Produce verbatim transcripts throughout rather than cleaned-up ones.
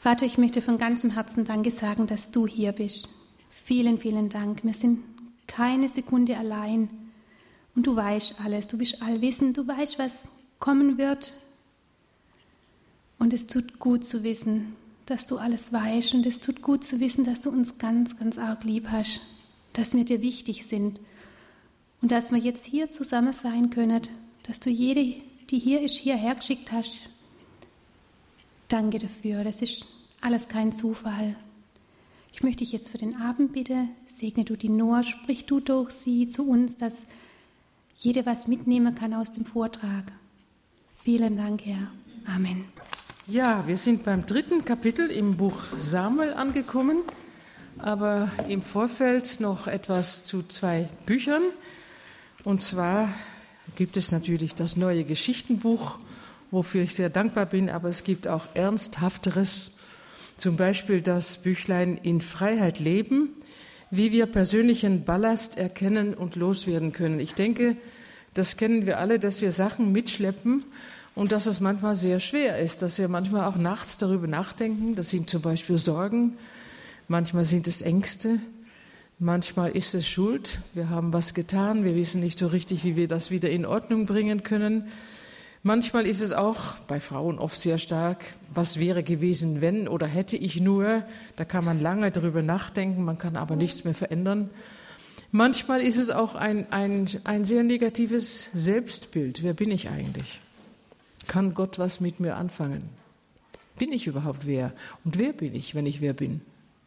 Vater, ich möchte von ganzem Herzen Danke sagen, dass du hier bist. Vielen, vielen Dank. Wir sind keine Sekunde allein und du weißt alles. Du bist allwissend, du weißt, was kommen wird. Und es tut gut zu wissen, dass du alles weißt. Und es tut gut zu wissen, dass du uns ganz, ganz arg lieb hast, dass wir dir wichtig sind und dass wir jetzt hier zusammen sein können, dass du jede, die hier ist, hierher geschickt hast. Danke dafür. Das ist alles kein Zufall. Ich möchte dich jetzt für den Abend bitten, segne du die Noah, sprich du durch sie zu uns, dass jeder was mitnehmen kann aus dem Vortrag. Vielen Dank, Herr. Amen. Ja, wir sind beim dritten Kapitel im Buch Samuel angekommen, aber im Vorfeld noch etwas zu zwei Büchern. Und zwar gibt es natürlich das neue Geschichtenbuch, wofür ich sehr dankbar bin, aber es gibt auch Ernsthafteres, zum Beispiel das Büchlein In Freiheit leben, wie wir persönlichen Ballast erkennen und loswerden können. Ich denke, das kennen wir alle, dass wir Sachen mitschleppen und dass es manchmal sehr schwer ist, dass wir manchmal auch nachts darüber nachdenken. Das sind zum Beispiel Sorgen, manchmal sind es Ängste, manchmal ist es Schuld. Wir haben was getan, wir wissen nicht so richtig, wie wir das wieder in Ordnung bringen können. Manchmal ist es auch bei Frauen oft sehr stark, was wäre gewesen, wenn oder hätte ich nur. Da kann man lange darüber nachdenken, man kann aber nichts mehr verändern. Manchmal ist es auch ein, ein, ein sehr negatives Selbstbild. Wer bin ich eigentlich? Kann Gott was mit mir anfangen? Bin ich überhaupt wer? Und wer bin ich, wenn ich wer bin?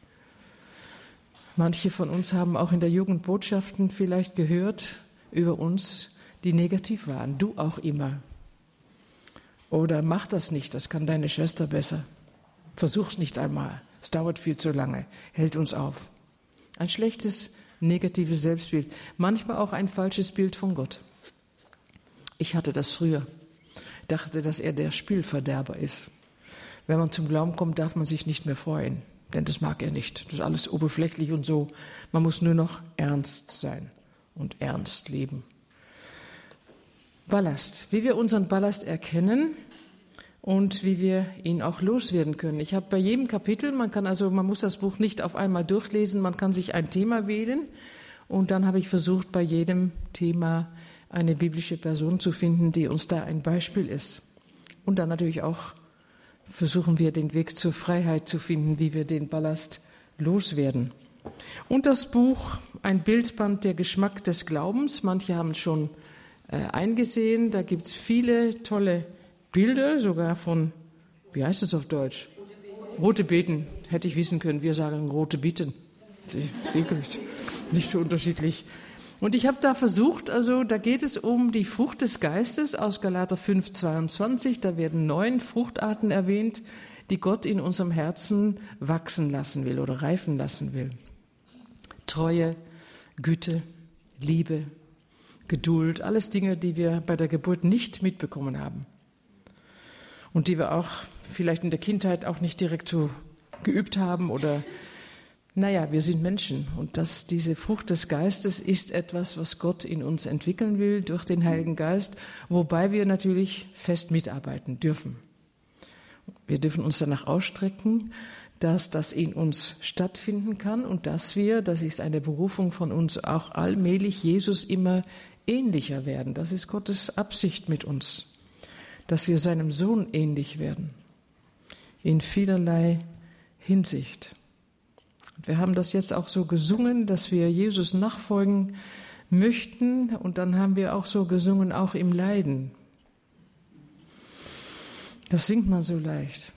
Manche von uns haben auch in der Jugend Botschaften vielleicht gehört über uns, die negativ waren. Du auch immer. Oder mach das nicht, das kann deine Schwester besser. Versuch's nicht einmal, es dauert viel zu lange, hält uns auf. Ein schlechtes, negatives Selbstbild, manchmal auch ein falsches Bild von Gott. Ich hatte das früher, dachte, dass er der Spielverderber ist. Wenn man zum Glauben kommt, darf man sich nicht mehr freuen, denn das mag er nicht. Das ist alles oberflächlich und so. Man muss nur noch ernst sein und ernst leben. Ballast, wie wir unseren Ballast erkennen und wie wir ihn auch loswerden können. Ich habe bei jedem Kapitel, man kann also, man muss das Buch nicht auf einmal durchlesen, man kann sich ein Thema wählen und dann habe ich versucht, bei jedem Thema eine biblische Person zu finden, die uns da ein Beispiel ist. Und dann natürlich auch versuchen wir, den Weg zur Freiheit zu finden, wie wir den Ballast loswerden. Und das Buch, ein Bildband, der Geschmack des Glaubens, manche haben es schon eingesehen. Da gibt es viele tolle Bilder, sogar von, wie heißt es auf Deutsch? Rote Beeten, hätte ich wissen können. Wir sagen rote Beeten. Nicht so unterschiedlich. Und ich habe da versucht, also da geht es um die Frucht des Geistes aus Galater fünf, zweiundzwanzig. Da werden neun Fruchtarten erwähnt, die Gott in unserem Herzen wachsen lassen will oder reifen lassen will. Treue, Güte, Liebe, Geduld, alles Dinge, die wir bei der Geburt nicht mitbekommen haben und die wir auch vielleicht in der Kindheit auch nicht direkt so geübt haben oder, naja, wir sind Menschen und das, diese Frucht des Geistes ist etwas, was Gott in uns entwickeln will durch den Heiligen Geist, wobei wir natürlich fest mitarbeiten dürfen. Wir dürfen uns danach ausstrecken, dass das in uns stattfinden kann und dass wir, das ist eine Berufung von uns, auch allmählich Jesus immer ähnlicher werden. Das ist Gottes Absicht mit uns, dass wir seinem Sohn ähnlich werden, in vielerlei Hinsicht. Und wir haben das jetzt auch so gesungen, dass wir Jesus nachfolgen möchten und dann haben wir auch so gesungen, auch im Leiden. Das singt man so leicht.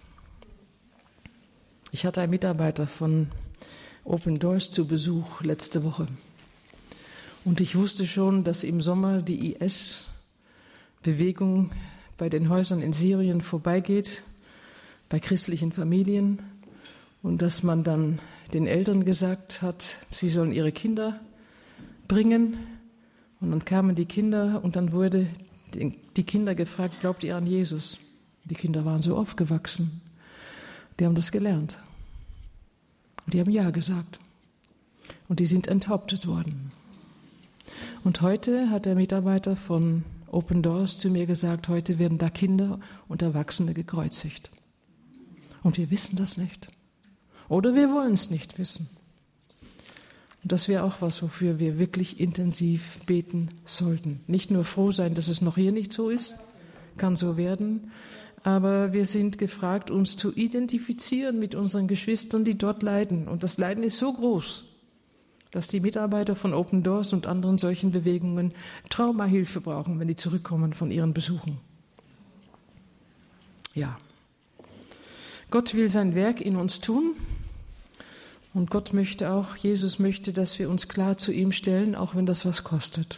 Ich hatte einen Mitarbeiter von Open Doors zu Besuch letzte Woche. Und ich wusste schon, dass im Sommer die I S-Bewegung bei den Häusern in Syrien vorbeigeht, bei christlichen Familien. Und dass man dann den Eltern gesagt hat, sie sollen ihre Kinder bringen. Und dann kamen die Kinder und dann wurde die Kinder gefragt, glaubt ihr an Jesus? Die Kinder waren so aufgewachsen. Die haben das gelernt. Und die haben Ja gesagt. Und die sind enthauptet worden. Und heute hat der Mitarbeiter von Open Doors zu mir gesagt, heute werden da Kinder und Erwachsene gekreuzigt. Und wir wissen das nicht. Oder wir wollen es nicht wissen. Und das wäre auch was, wofür wir wirklich intensiv beten sollten. Nicht nur froh sein, dass es noch hier nicht so ist, kann so werden, aber wir sind gefragt, uns zu identifizieren mit unseren Geschwistern, die dort leiden. Und das Leiden ist so groß, dass die Mitarbeiter von Open Doors und anderen solchen Bewegungen Traumahilfe brauchen, wenn die zurückkommen von ihren Besuchen. Ja, Gott will sein Werk in uns tun und Gott möchte auch, Jesus möchte, dass wir uns klar zu ihm stellen, auch wenn das was kostet.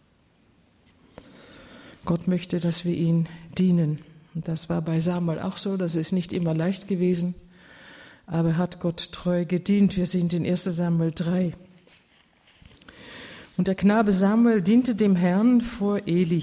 Gott möchte, dass wir ihn dienen. Und das war bei Samuel auch so, das ist nicht immer leicht gewesen, aber er hat Gott treu gedient. Wir sind in erster Samuel drei. Und der Knabe Samuel diente dem Herrn vor Eli.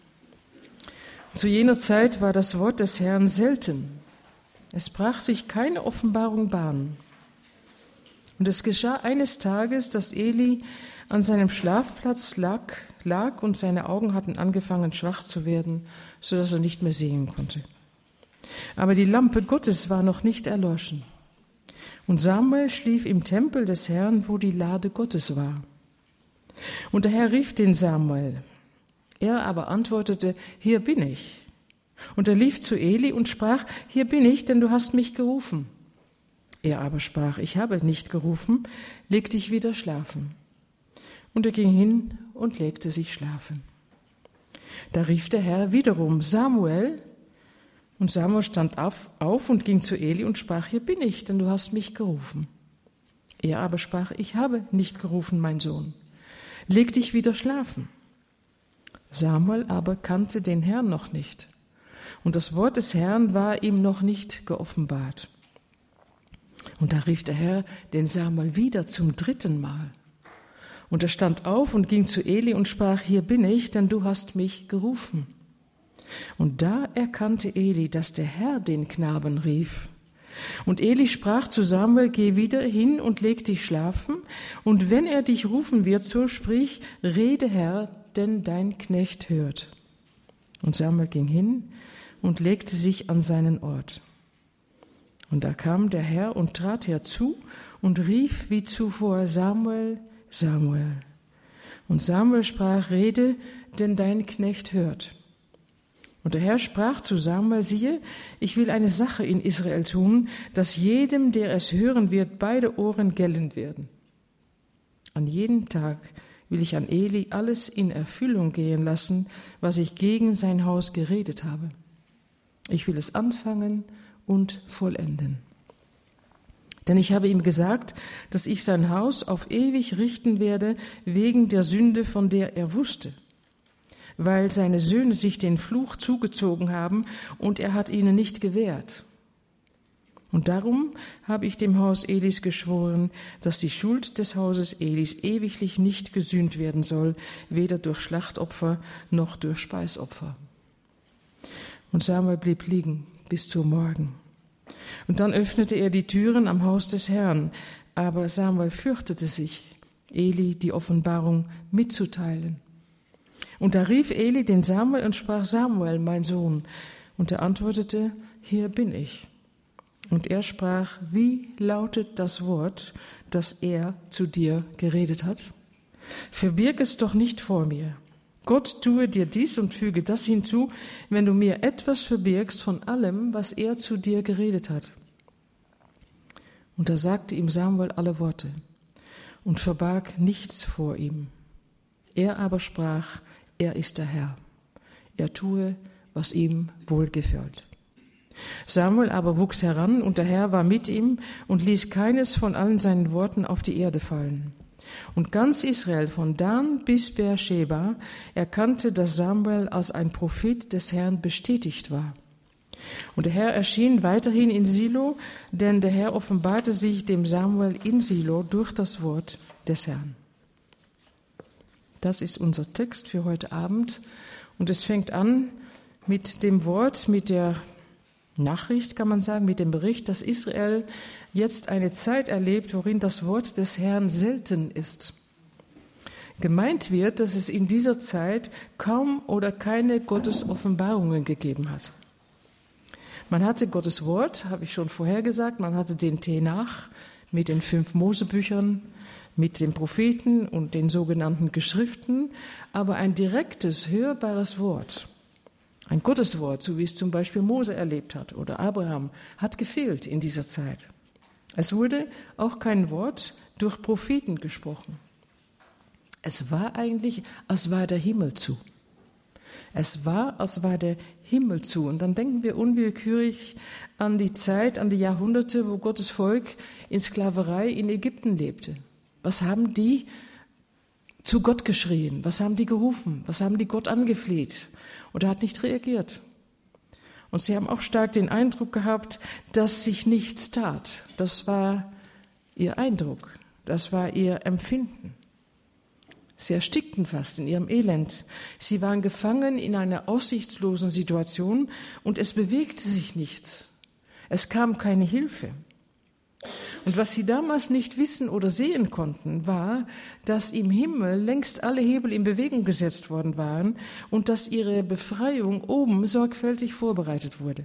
Zu jener Zeit war das Wort des Herrn selten. Es brach sich keine Offenbarung Bahn. Und es geschah eines Tages, dass Eli an seinem Schlafplatz lag, lag und seine Augen hatten angefangen schwach zu werden, sodass er nicht mehr sehen konnte. Aber die Lampe Gottes war noch nicht erloschen. Und Samuel schlief im Tempel des Herrn, wo die Lade Gottes war. Und der Herr rief den Samuel. Er aber antwortete, hier bin ich. Und er lief zu Eli und sprach, hier bin ich, denn du hast mich gerufen. Er aber sprach, ich habe nicht gerufen, leg dich wieder schlafen. Und er ging hin und legte sich schlafen. Da rief der Herr wiederum, Samuel. Und Samuel stand auf, auf und ging zu Eli und sprach, hier bin ich, denn du hast mich gerufen. Er aber sprach, ich habe nicht gerufen, mein Sohn. Leg dich wieder schlafen. Samuel aber kannte den Herrn noch nicht. Und das Wort des Herrn war ihm noch nicht geoffenbart. Und da rief der Herr den Samuel wieder zum dritten Mal. Und er stand auf und ging zu Eli und sprach, hier bin ich, denn du hast mich gerufen. Und da erkannte Eli, dass der Herr den Knaben rief. Und Eli sprach zu Samuel, geh wieder hin und leg dich schlafen. Und wenn er dich rufen wird, so sprich, rede Herr, denn dein Knecht hört. Und Samuel ging hin und legte sich an seinen Ort. Und da kam der Herr und trat herzu und rief wie zuvor, Samuel, Samuel. Und Samuel sprach, rede, denn dein Knecht hört. Und der Herr sprach zu Samuel, siehe, ich will eine Sache in Israel tun, dass jedem, der es hören wird, beide Ohren gellen werden. An jedem Tag will ich an Eli alles in Erfüllung gehen lassen, was ich gegen sein Haus geredet habe. Ich will es anfangen und vollenden. Denn ich habe ihm gesagt, dass ich sein Haus auf ewig richten werde, wegen der Sünde, von der er wusste, weil seine Söhne sich den Fluch zugezogen haben und er hat ihnen nicht gewährt. Und darum habe ich dem Haus Elis geschworen, dass die Schuld des Hauses Elis ewiglich nicht gesühnt werden soll, weder durch Schlachtopfer noch durch Speisopfer. Und Samuel blieb liegen bis zum Morgen. Und dann öffnete er die Türen am Haus des Herrn, aber Samuel fürchtete sich, Eli die Offenbarung mitzuteilen. Und da rief Eli den Samuel und sprach, Samuel, mein Sohn. Und er antwortete, hier bin ich. Und er sprach, wie lautet das Wort, das er zu dir geredet hat? Verbirg es doch nicht vor mir. Gott tue dir dies und füge das hinzu, wenn du mir etwas verbirgst von allem, was er zu dir geredet hat. Und da sagte ihm Samuel alle Worte und verbarg nichts vor ihm. Er aber sprach, er ist der Herr. Er tue, was ihm wohlgefällt. Samuel aber wuchs heran, und der Herr war mit ihm und ließ keines von allen seinen Worten auf die Erde fallen. Und ganz Israel, von Dan bis Beersheba, erkannte, dass Samuel als ein Prophet des Herrn bestätigt war. Und der Herr erschien weiterhin in Silo, denn der Herr offenbarte sich dem Samuel in Silo durch das Wort des Herrn. Das ist unser Text für heute Abend. Und es fängt an mit dem Wort, mit der Nachricht, kann man sagen, mit dem Bericht, dass Israel jetzt eine Zeit erlebt, worin das Wort des Herrn selten ist. Gemeint wird, dass es in dieser Zeit kaum oder keine Gottesoffenbarungen gegeben hat. Man hatte Gottes Wort, habe ich schon vorher gesagt, man hatte den Tenach mit den fünf Mosebüchern, mit den Propheten und den sogenannten Geschriften, aber ein direktes, hörbares Wort, ein Gotteswort, so wie es zum Beispiel Mose erlebt hat oder Abraham, hat gefehlt in dieser Zeit. Es wurde auch kein Wort durch Propheten gesprochen. Es war eigentlich, als war der Himmel zu. Es war, als war der Himmel zu. Und dann denken wir unwillkürlich an die Zeit, an die Jahrhunderte, wo Gottes Volk in Sklaverei in Ägypten lebte. Was haben die zu Gott geschrien? Was haben die gerufen? Was haben die Gott angefleht? Und er hat nicht reagiert. Und sie haben auch stark den Eindruck gehabt, dass sich nichts tat. Das war ihr Eindruck, das war ihr Empfinden. Sie erstickten fast in ihrem Elend. Sie waren gefangen in einer aussichtslosen Situation und es bewegte sich nichts. Es kam keine Hilfe. Und was sie damals nicht wissen oder sehen konnten, war, dass im Himmel längst alle Hebel in Bewegung gesetzt worden waren und dass ihre Befreiung oben sorgfältig vorbereitet wurde.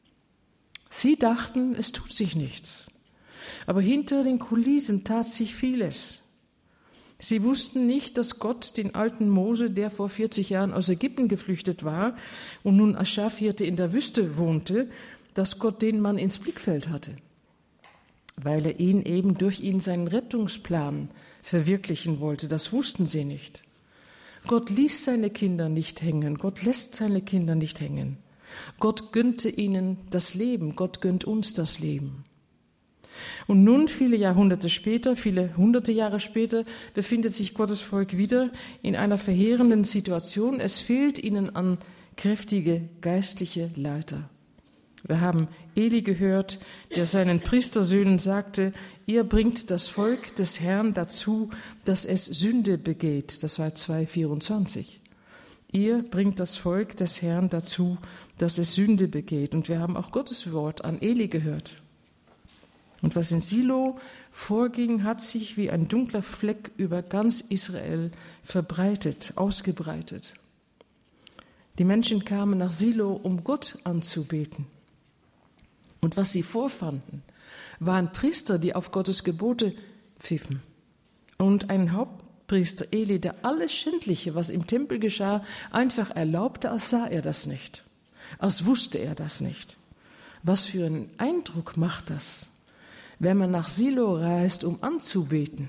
Sie dachten, es tut sich nichts. Aber hinter den Kulissen tat sich vieles. Sie wussten nicht, dass Gott den alten Mose, der vor vierzig Jahren aus Ägypten geflüchtet war und nun als Schafhirte in der Wüste wohnte, dass Gott den Mann ins Blickfeld hatte, weil er ihn eben durch ihn seinen Rettungsplan verwirklichen wollte. Das wussten sie nicht. Gott ließ seine Kinder nicht hängen. Gott lässt seine Kinder nicht hängen. Gott gönnte ihnen das Leben. Gott gönnt uns das Leben. Und nun, viele Jahrhunderte später, viele hunderte Jahre später, befindet sich Gottes Volk wieder in einer verheerenden Situation. Es fehlt ihnen an kräftige geistliche Leiter. Wir haben Eli gehört, der seinen Priestersöhnen sagte, ihr bringt das Volk des Herrn dazu, dass es Sünde begeht. Das war zwei vierundzwanzig. Ihr bringt das Volk des Herrn dazu, dass es Sünde begeht. Und wir haben auch Gottes Wort an Eli gehört. Und was in Silo vorging, hat sich wie ein dunkler Fleck über ganz Israel verbreitet, ausgebreitet. Die Menschen kamen nach Silo, um Gott anzubeten. Und was sie vorfanden, waren Priester, die auf Gottes Gebote pfiffen. Und ein Hauptpriester, Eli, der alles Schändliche, was im Tempel geschah, einfach erlaubte, als sah er das nicht, als wusste er das nicht. Was für einen Eindruck macht das, wenn man nach Silo reist, um anzubeten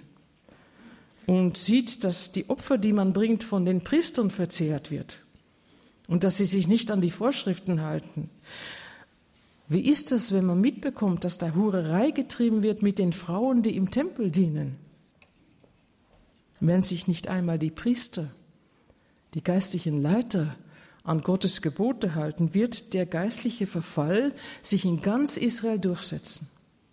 und sieht, dass die Opfer, die man bringt, von den Priestern verzehrt wird und dass sie sich nicht an die Vorschriften halten. Wie ist es, wenn man mitbekommt, dass da Hurerei getrieben wird mit den Frauen, die im Tempel dienen? Wenn sich nicht einmal die Priester, die geistlichen Leiter an Gottes Gebote halten, wird der geistliche Verfall sich in ganz Israel durchsetzen.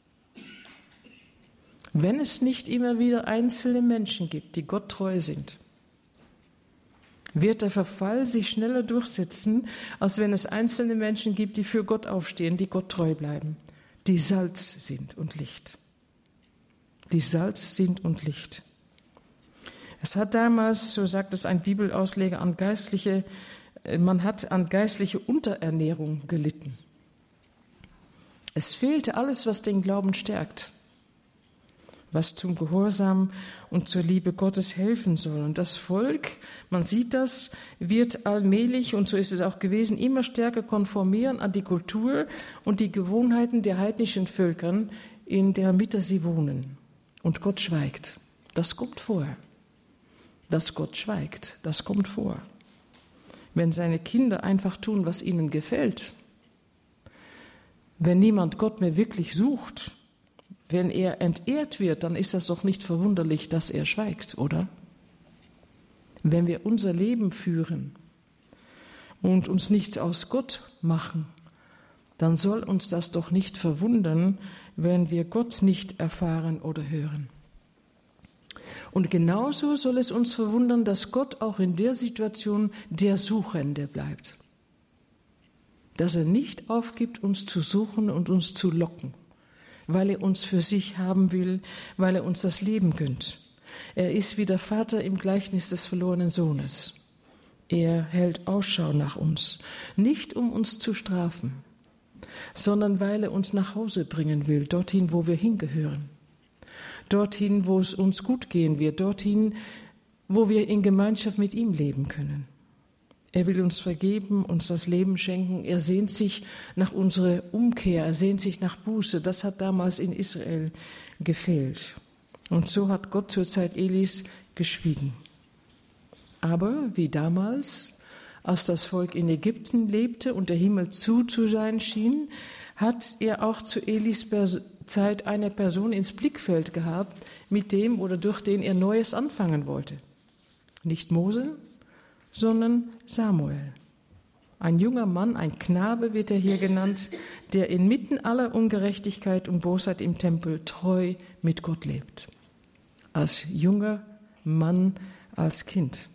Wenn es nicht immer wieder einzelne Menschen gibt, die Gott treu sind, wird der Verfall sich schneller durchsetzen, als wenn es einzelne Menschen gibt, die für Gott aufstehen, die Gott treu bleiben, die Salz sind und Licht. Die Salz sind und Licht. Es hat damals, so sagt es ein Bibelausleger, an geistliche, man hat an geistliche Unterernährung gelitten. Es fehlte alles, was den Glauben stärkt, was zum Gehorsam und zur Liebe Gottes helfen soll. Und das Volk, man sieht das, wird allmählich, und so ist es auch gewesen, immer stärker konformieren an die Kultur und die Gewohnheiten der heidnischen Völker, in der Mitte sie wohnen. Und Gott schweigt. Das kommt vor. Dass Gott schweigt, das kommt vor. Wenn seine Kinder einfach tun, was ihnen gefällt, wenn niemand Gott mehr wirklich sucht, wenn er entehrt wird, dann ist das doch nicht verwunderlich, dass er schweigt, oder? Wenn wir unser Leben führen und uns nichts aus Gott machen, dann soll uns das doch nicht verwundern, wenn wir Gott nicht erfahren oder hören. Und genauso soll es uns verwundern, dass Gott auch in der Situation der Suchende bleibt. Dass er nicht aufgibt, uns zu suchen und uns zu locken, weil er uns für sich haben will, weil er uns das Leben gönnt. Er ist wie der Vater im Gleichnis des verlorenen Sohnes. Er hält Ausschau nach uns, nicht um uns zu strafen, sondern weil er uns nach Hause bringen will, dorthin, wo wir hingehören. Dorthin, wo es uns gut gehen wird, dorthin, wo wir in Gemeinschaft mit ihm leben können. Er will uns vergeben, uns das Leben schenken. Er sehnt sich nach unserer Umkehr, er sehnt sich nach Buße. Das hat damals in Israel gefehlt. Und so hat Gott zur Zeit Elis geschwiegen. Aber wie damals, als das Volk in Ägypten lebte und der Himmel zu zu sein schien, hat er auch zu Elis Zeit eine Person ins Blickfeld gehabt, mit dem oder durch den er Neues anfangen wollte. Nicht Mose, sondern Samuel. Ein junger Mann, ein Knabe wird er hier genannt, der inmitten aller Ungerechtigkeit und Bosheit im Tempel treu mit Gott lebt. Als junger Mann, als Kind.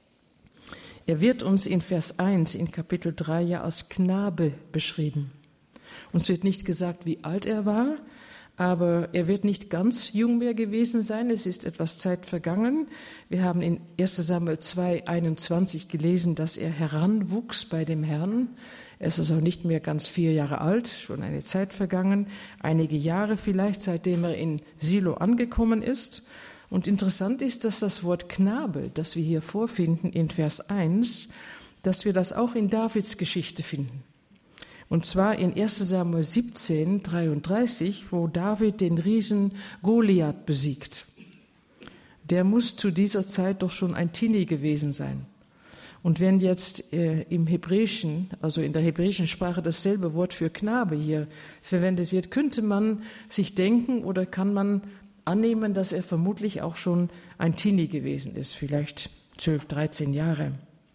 Er wird uns in Vers eins in Kapitel drei ja als Knabe beschrieben. Uns wird nicht gesagt, wie alt er war, aber er wird nicht ganz jung mehr gewesen sein. Es ist etwas Zeit vergangen. Wir haben in erster Samuel zwei einundzwanzig gelesen, dass er heranwuchs bei dem Herrn. Er ist also nicht mehr ganz vier Jahre alt, schon eine Zeit vergangen, einige Jahre vielleicht, seitdem er in Silo angekommen ist. Und interessant ist, dass das Wort Knabe, das wir hier vorfinden in Vers eins, dass wir das auch in Davids Geschichte finden. Und zwar in erster Samuel siebzehn, dreiunddreißig, wo David den Riesen Goliath besiegt. Der muss zu dieser Zeit doch schon ein Teenie gewesen sein. Und wenn jetzt äh, im Hebräischen, also in der hebräischen Sprache dasselbe Wort für Knabe hier verwendet wird, könnte man sich denken oder kann man annehmen, dass er vermutlich auch schon ein Teenie gewesen ist, vielleicht zwölf, dreizehn Jahre.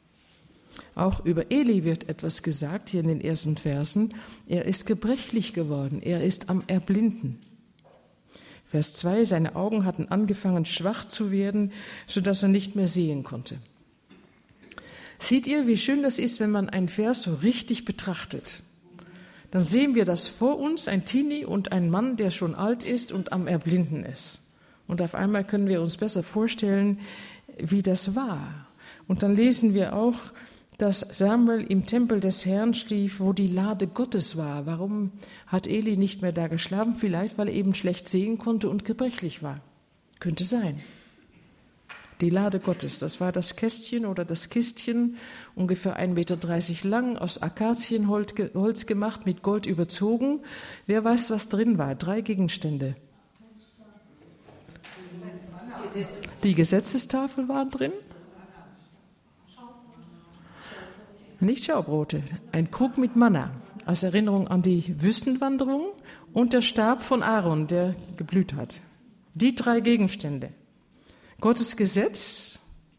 Auch über Eli wird etwas gesagt hier in den ersten Versen. Er ist gebrechlich geworden, er ist am Erblinden. Vers zwei, seine Augen hatten angefangen schwach zu werden, sodass er nicht mehr sehen konnte. Seht ihr, wie schön das ist, wenn man einen Vers so richtig betrachtet? Dann sehen wir das vor uns, ein Teenie und ein Mann, der schon alt ist und am Erblinden ist. Und auf einmal können wir uns besser vorstellen, wie das war. Und dann lesen wir auch, dass Samuel im Tempel des Herrn schlief, wo die Lade Gottes war. Warum hat Eli nicht mehr da geschlafen? Vielleicht, weil er eben schlecht sehen konnte und gebrechlich war. Könnte sein. Die Lade Gottes, das war das Kästchen oder das Kistchen, ungefähr ein Meter dreißig lang, aus Akazienholz gemacht, mit Gold überzogen. Wer weiß, was drin war? Drei Gegenstände. Die Gesetzestafel war drin. Nicht Schaubrote, ein Krug mit Manna, als Erinnerung an die Wüstenwanderung und der Stab von Aaron, der geblüht hat. Die drei Gegenstände. Gottes Gesetz,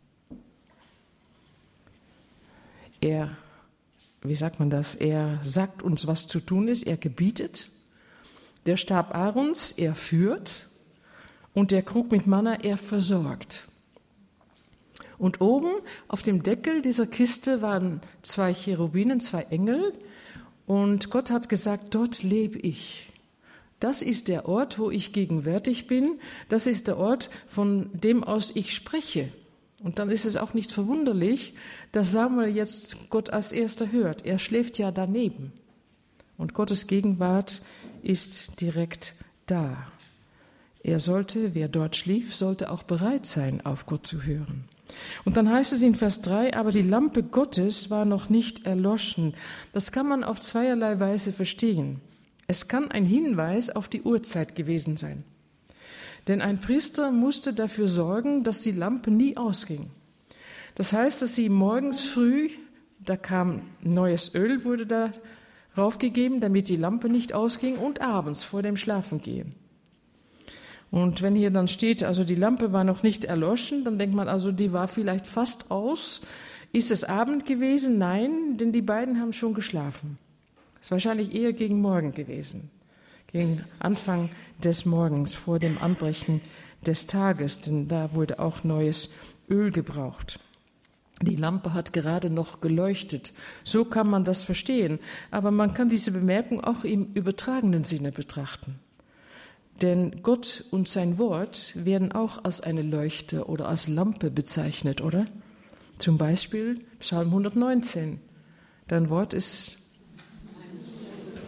er, wie sagt man das, er sagt uns, was zu tun ist, er gebietet. Der Stab Aarons, er führt. Und der Krug mit Manna, er versorgt. Und oben auf dem Deckel dieser Kiste waren zwei Cherubinen, zwei Engel. Und Gott hat gesagt, dort lebe ich. Das ist der Ort, wo ich gegenwärtig bin. Das ist der Ort, von dem aus ich spreche. Und dann ist es auch nicht verwunderlich, dass Samuel jetzt Gott als Erster hört. Er schläft ja daneben. Und Gottes Gegenwart ist direkt da. Er sollte, wer dort schlief, sollte auch bereit sein, auf Gott zu hören. Und dann heißt es in Vers drei, aber die Lampe Gottes war noch nicht erloschen. Das kann man auf zweierlei Weise verstehen. Es kann ein Hinweis auf die Uhrzeit gewesen sein. Denn ein Priester musste dafür sorgen, dass die Lampe nie ausging. Das heißt, dass sie morgens früh, da kam neues Öl, wurde da raufgegeben, damit die Lampe nicht ausging, und abends vor dem Schlafengehen. Und wenn hier dann steht, also die Lampe war noch nicht erloschen, dann denkt man also, die war vielleicht fast aus. Ist es Abend gewesen? Nein, denn die beiden haben schon geschlafen. Es ist wahrscheinlich eher gegen Morgen gewesen, gegen Anfang des Morgens, vor dem Anbrechen des Tages, denn da wurde auch neues Öl gebraucht. Die Lampe hat gerade noch geleuchtet. So kann man das verstehen. Aber man kann diese Bemerkung auch im übertragenen Sinne betrachten. Denn Gott und sein Wort werden auch als eine Leuchte oder als Lampe bezeichnet, oder? Zum Beispiel Psalm hundertneunzehn. Dein Wort ist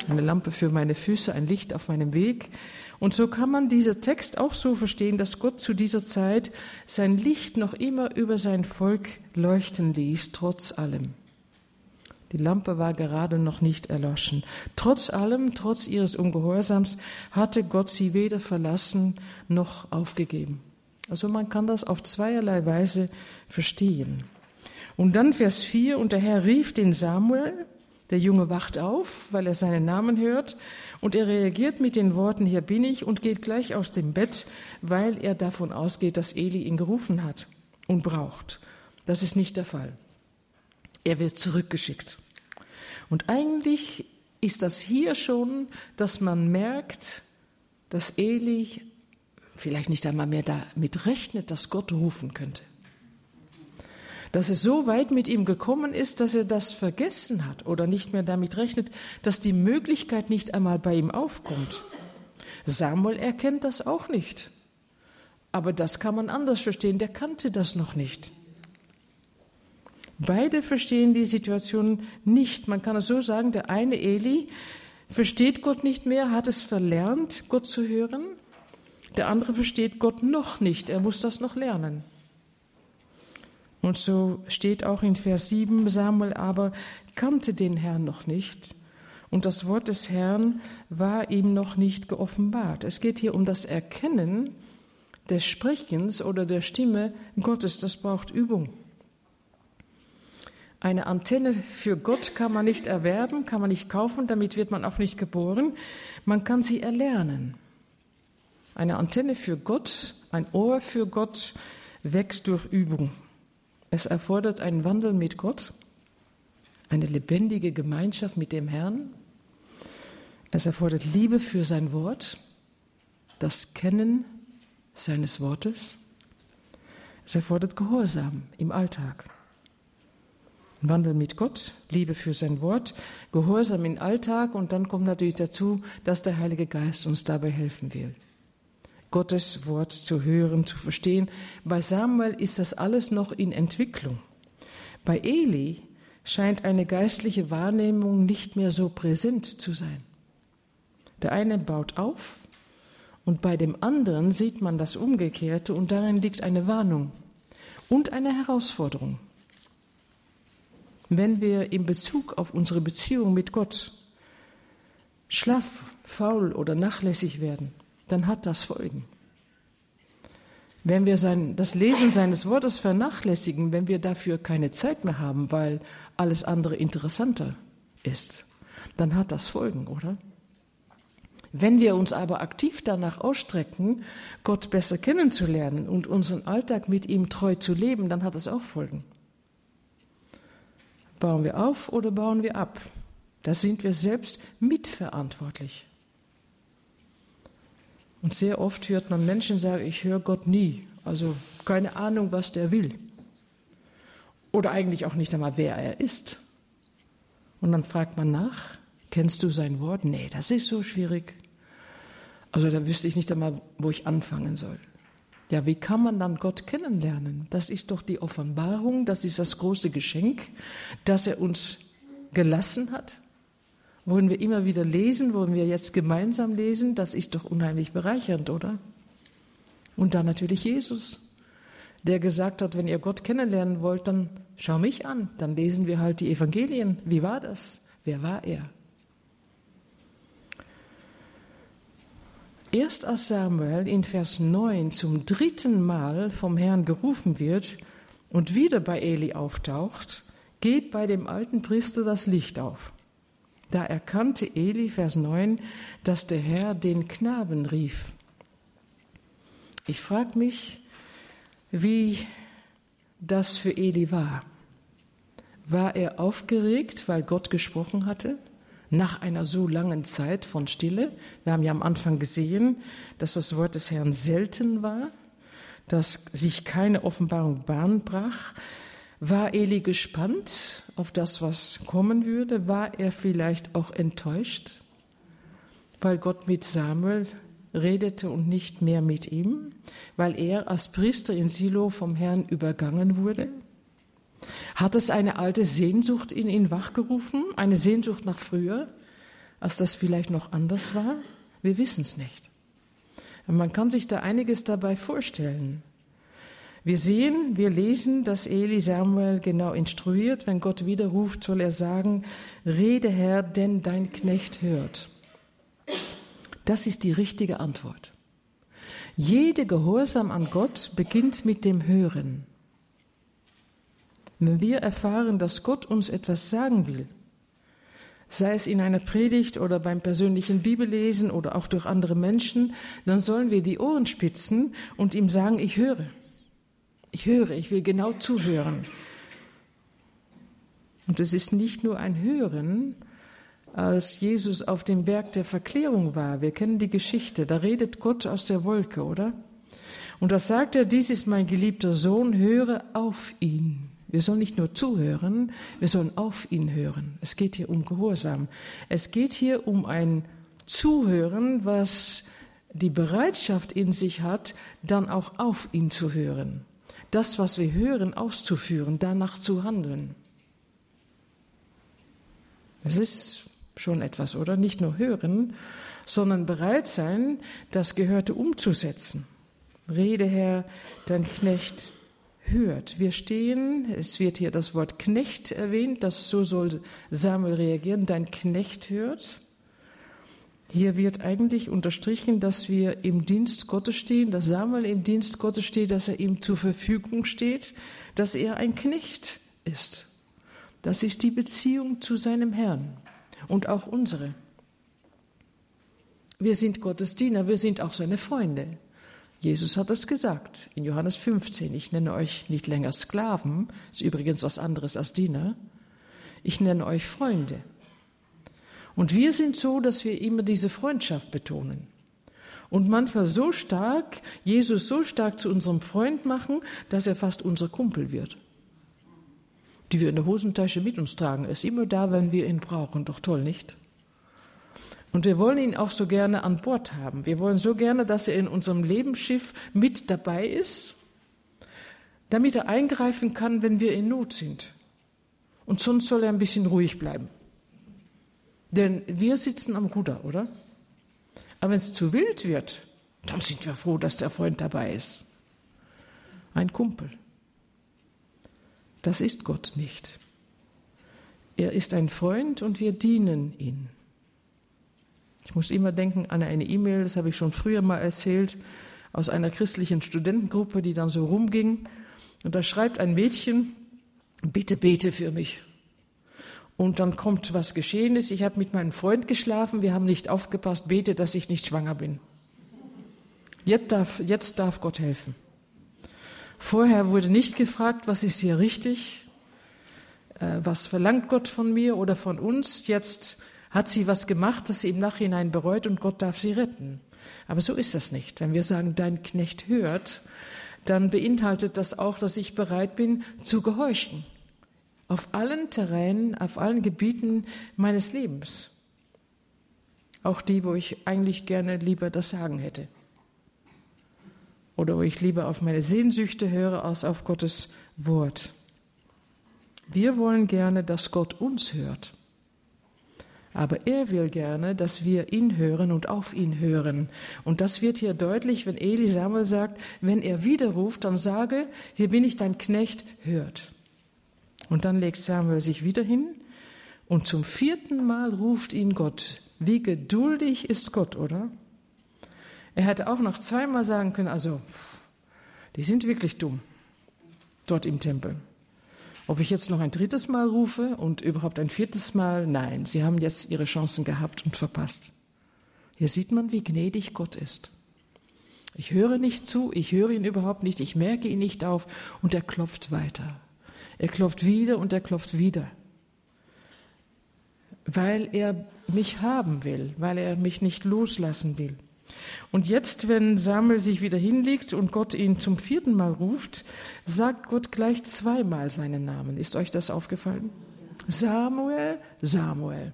eine Lampe für meine Füße, ein Licht auf meinem Weg. Und so kann man diesen Text auch so verstehen, dass Gott zu dieser Zeit sein Licht noch immer über sein Volk leuchten ließ, trotz allem. Die Lampe war gerade noch nicht erloschen. Trotz allem, trotz ihres Ungehorsams, hatte Gott sie weder verlassen noch aufgegeben. Also man kann das auf zweierlei Weise verstehen. Und dann Vers vier, und der Herr rief den Samuel, der Junge wacht auf, weil er seinen Namen hört, und er reagiert mit den Worten, hier bin ich, und geht gleich aus dem Bett, weil er davon ausgeht, dass Eli ihn gerufen hat und braucht. Das ist nicht der Fall. Er wird zurückgeschickt. Und eigentlich ist das hier schon, dass man merkt, dass Eli vielleicht nicht einmal mehr damit rechnet, dass Gott rufen könnte. Dass es so weit mit ihm gekommen ist, dass er das vergessen hat oder nicht mehr damit rechnet, dass die Möglichkeit nicht einmal bei ihm aufkommt. Samuel erkennt das auch nicht. Aber das kann man anders verstehen, der kannte das noch nicht. Beide verstehen die Situation nicht. Man kann es so sagen, der eine Eli versteht Gott nicht mehr, hat es verlernt, Gott zu hören. Der andere versteht Gott noch nicht, er muss das noch lernen. Und so steht auch in Vers sieben, Samuel aber kannte den Herrn noch nicht und das Wort des Herrn war ihm noch nicht geoffenbart. Es geht hier um das Erkennen des Sprechens oder der Stimme Gottes, das braucht Übung. Eine Antenne für Gott kann man nicht erwerben, kann man nicht kaufen, damit wird man auch nicht geboren. Man kann sie erlernen. Eine Antenne für Gott, ein Ohr für Gott wächst durch Übung. Es erfordert einen Wandel mit Gott, eine lebendige Gemeinschaft mit dem Herrn. Es erfordert Liebe für sein Wort, das Kennen seines Wortes. Es erfordert Gehorsam im Alltag. Ein Wandel mit Gott, Liebe für sein Wort, Gehorsam im Alltag und dann kommt natürlich dazu, dass der Heilige Geist uns dabei helfen will. Gottes Wort zu hören, zu verstehen. Bei Samuel ist das alles noch in Entwicklung. Bei Eli scheint eine geistliche Wahrnehmung nicht mehr so präsent zu sein. Der eine baut auf und bei dem anderen sieht man das Umgekehrte und darin liegt eine Warnung und eine Herausforderung. Wenn wir in Bezug auf unsere Beziehung mit Gott schlaff, faul oder nachlässig werden, dann hat das Folgen. Wenn wir sein, das Lesen seines Wortes vernachlässigen, wenn wir dafür keine Zeit mehr haben, weil alles andere interessanter ist, dann hat das Folgen, oder? Wenn wir uns aber aktiv danach ausstrecken, Gott besser kennenzulernen und unseren Alltag mit ihm treu zu leben, dann hat das auch Folgen. Bauen wir auf oder bauen wir ab? Da sind wir selbst mitverantwortlich. Und sehr oft hört man Menschen sagen, ich höre Gott nie, also keine Ahnung, was der will. Oder eigentlich auch nicht einmal, wer er ist. Und dann fragt man nach, kennst du sein Wort? Nee, das ist so schwierig. Also da wüsste ich nicht einmal, wo ich anfangen soll. Ja, wie kann man dann Gott kennenlernen? Das ist doch die Offenbarung, das ist das große Geschenk, das er uns gelassen hat. Wollen wir immer wieder lesen, wollen wir jetzt gemeinsam lesen, das ist doch unheimlich bereichernd, oder? Und dann natürlich Jesus, der gesagt hat, wenn ihr Gott kennenlernen wollt, dann schau mich an, dann lesen wir halt die Evangelien. Wie war das? Wer war er? Erst als Samuel in Vers neun zum dritten Mal vom Herrn gerufen wird und wieder bei Eli auftaucht, geht bei dem alten Priester das Licht auf. Da erkannte Eli, Vers neun, dass der Herr den Knaben rief. Ich frage mich, wie das für Eli war. War er aufgeregt, weil Gott gesprochen hatte? Nach einer so langen Zeit von Stille. Wir haben ja am Anfang gesehen, dass das Wort des Herrn selten war, dass sich keine Offenbarung Bahn brach. War Eli gespannt auf das, was kommen würde? War er vielleicht auch enttäuscht, weil Gott mit Samuel redete und nicht mehr mit ihm? Weil er als Priester in Silo vom Herrn übergangen wurde? Hat es eine alte Sehnsucht in ihn wachgerufen, eine Sehnsucht nach früher, als das vielleicht noch anders war? Wir wissen es nicht. Und man kann sich da einiges dabei vorstellen. Wir sehen, wir lesen, dass Eli Samuel genau instruiert, wenn Gott wieder ruft, soll er sagen, rede Herr, denn dein Knecht hört. Das ist die richtige Antwort. Jede Gehorsam an Gott beginnt mit dem Hören. Wenn wir erfahren, dass Gott uns etwas sagen will, sei es in einer Predigt oder beim persönlichen Bibellesen oder auch durch andere Menschen, dann sollen wir die Ohren spitzen und ihm sagen, ich höre. Ich höre, ich will genau zuhören. Und es ist nicht nur ein Hören, als Jesus auf dem Berg der Verklärung war. Wir kennen die Geschichte, da redet Gott aus der Wolke, oder? Und da sagt er, dies ist mein geliebter Sohn, höre auf ihn. Wir sollen nicht nur zuhören, wir sollen auf ihn hören. Es geht hier um Gehorsam. Es geht hier um ein Zuhören, was die Bereitschaft in sich hat, dann auch auf ihn zu hören. Das, was wir hören, auszuführen, danach zu handeln. Das ist schon etwas, oder? Nicht nur hören, sondern bereit sein, das Gehörte umzusetzen. Rede, Herr, dein Knecht hört. Wir stehen, es wird hier das Wort Knecht erwähnt, das so soll Samuel reagieren, dein Knecht hört. Hier wird eigentlich unterstrichen, dass wir im Dienst Gottes stehen, dass Samuel im Dienst Gottes steht, dass er ihm zur Verfügung steht, dass er ein Knecht ist. Das ist die Beziehung zu seinem Herrn und auch unsere. Wir sind Gottes Diener, wir sind auch seine Freunde. Jesus hat es gesagt in Johannes fünfzehn, ich nenne euch nicht länger Sklaven, ist übrigens was anderes als Diener, ich nenne euch Freunde. Und wir sind so, dass wir immer diese Freundschaft betonen. Und manchmal so stark, Jesus so stark zu unserem Freund machen, dass er fast unser Kumpel wird. Die wir in der Hosentasche mit uns tragen. Er ist immer da, wenn wir ihn brauchen. Doch toll, nicht? Und wir wollen ihn auch so gerne an Bord haben. Wir wollen so gerne, dass er in unserem Lebensschiff mit dabei ist, damit er eingreifen kann, wenn wir in Not sind. Und sonst soll er ein bisschen ruhig bleiben. Denn wir sitzen am Ruder, oder? Aber wenn es zu wild wird, dann sind wir froh, dass der Freund dabei ist. Ein Kumpel. Das ist Gott nicht. Er ist ein Freund und wir dienen ihm. Ich muss immer denken an eine E-Mail, das habe ich schon früher mal erzählt, aus einer christlichen Studentengruppe, die dann so rumging. Und da schreibt ein Mädchen, bitte bete für mich. Und dann kommt was Geschehenes. Ich habe mit meinem Freund geschlafen, wir haben nicht aufgepasst, bete, dass ich nicht schwanger bin. Jetzt darf, jetzt darf Gott helfen. Vorher wurde nicht gefragt, was ist hier richtig, äh, was verlangt Gott von mir oder von uns. Jetzt hat sie was gemacht, das sie im Nachhinein bereut und Gott darf sie retten. Aber so ist das nicht. Wenn wir sagen, dein Knecht hört, dann beinhaltet das auch, dass ich bereit bin zu gehorchen. Auf allen Terränen, auf allen Gebieten meines Lebens. Auch die, wo ich eigentlich gerne lieber das Sagen hätte. Oder wo ich lieber auf meine Sehnsüchte höre, als auf Gottes Wort. Wir wollen gerne, dass Gott uns hört. Aber er will gerne, dass wir ihn hören und auf ihn hören. Und das wird hier deutlich, wenn Eli Samuel sagt, wenn er widerruft, dann sage, hier bin ich dein Knecht, hört. Und dann legt Samuel sich wieder hin und zum vierten Mal ruft ihn Gott. Wie geduldig ist Gott, oder? Er hätte auch noch zweimal sagen können, also, die sind wirklich dumm, dort im Tempel. Ob ich jetzt noch ein drittes Mal rufe und überhaupt ein viertes Mal, nein, sie haben jetzt ihre Chancen gehabt und verpasst. Hier sieht man, wie gnädig Gott ist. Ich höre nicht zu, ich höre ihn überhaupt nicht, ich merke ihn nicht auf und er klopft weiter. Er klopft wieder und er klopft wieder, weil er mich haben will, weil er mich nicht loslassen will. Und jetzt, wenn Samuel sich wieder hinlegt und Gott ihn zum vierten Mal ruft, sagt Gott gleich zweimal seinen Namen. Ist euch das aufgefallen? Samuel, Samuel.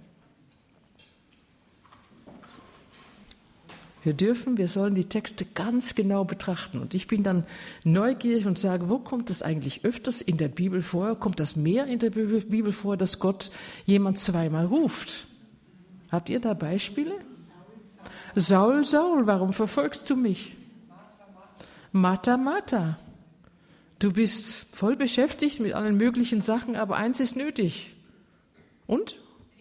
Wir dürfen, wir sollen die Texte ganz genau betrachten. Und ich bin dann neugierig und sage, wo kommt es eigentlich öfters in der Bibel vor? Kommt das mehr in der Bibel vor, dass Gott jemand zweimal ruft? Habt ihr da Beispiele? Saul, Saul, warum verfolgst du mich? Martha, Martha, du bist voll beschäftigt mit allen möglichen Sachen, aber eins ist nötig. Und?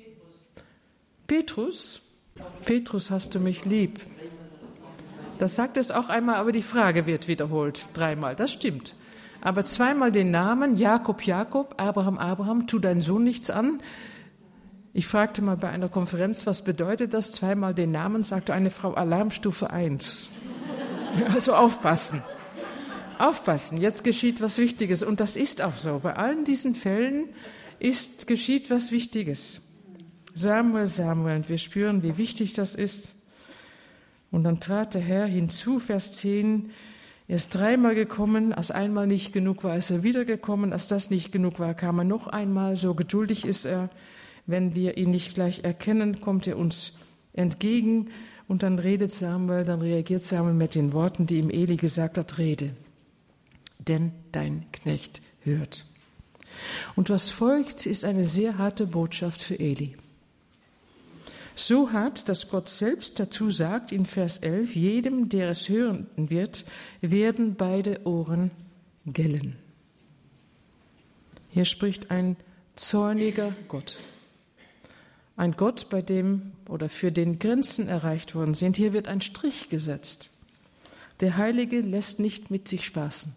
Petrus. Petrus, hast du mich lieb? Das sagt es auch einmal, aber die Frage wird wiederholt. Dreimal, das stimmt. Aber zweimal den Namen, Jakob, Jakob, Abraham, Abraham, tu deinen Sohn nichts an. Ich fragte mal bei einer Konferenz, was bedeutet das? Zweimal den Namen, sagte eine Frau, Alarmstufe eins. Also aufpassen. Aufpassen, jetzt geschieht was Wichtiges. Und das ist auch so. Bei allen diesen Fällen ist, geschieht was Wichtiges. Samuel, Samuel, und wir spüren, wie wichtig das ist. Und dann trat der Herr hinzu, Vers zehn, er ist dreimal gekommen, als einmal nicht genug war, ist er wiedergekommen, als das nicht genug war, kam er noch einmal, so geduldig ist er. Wenn wir ihn nicht gleich erkennen, kommt er uns entgegen und dann redet Samuel, dann reagiert Samuel mit den Worten, die ihm Eli gesagt hat, rede, denn dein Knecht hört. Und was folgt, ist eine sehr harte Botschaft für Eli. So hart, dass Gott selbst dazu sagt in Vers elf, jedem, der es hören wird, werden beide Ohren gellen. Hier spricht ein zorniger Gott. Ein Gott, bei dem oder für den Grenzen erreicht worden sind. Hier wird ein Strich gesetzt. Der Heilige lässt nicht mit sich spaßen.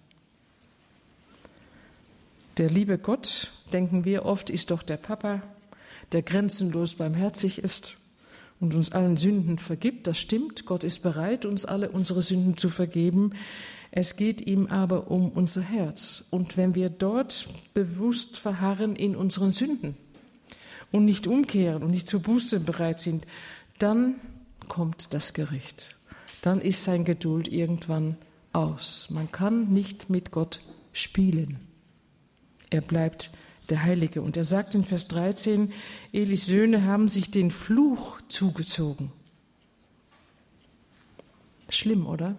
Der liebe Gott, denken wir oft, ist doch der Papa, der grenzenlos barmherzig ist und uns allen Sünden vergibt. Das stimmt, Gott ist bereit, uns alle unsere Sünden zu vergeben. Es geht ihm aber um unser Herz. Und wenn wir dort bewusst verharren in unseren Sünden und nicht umkehren und nicht zur Buße bereit sind, dann kommt das Gericht. Dann ist seine Geduld irgendwann aus. Man kann nicht mit Gott spielen. Er bleibt der Heilige. Und er sagt in Vers dreizehn, Elis Söhne haben sich den Fluch zugezogen. Schlimm, oder?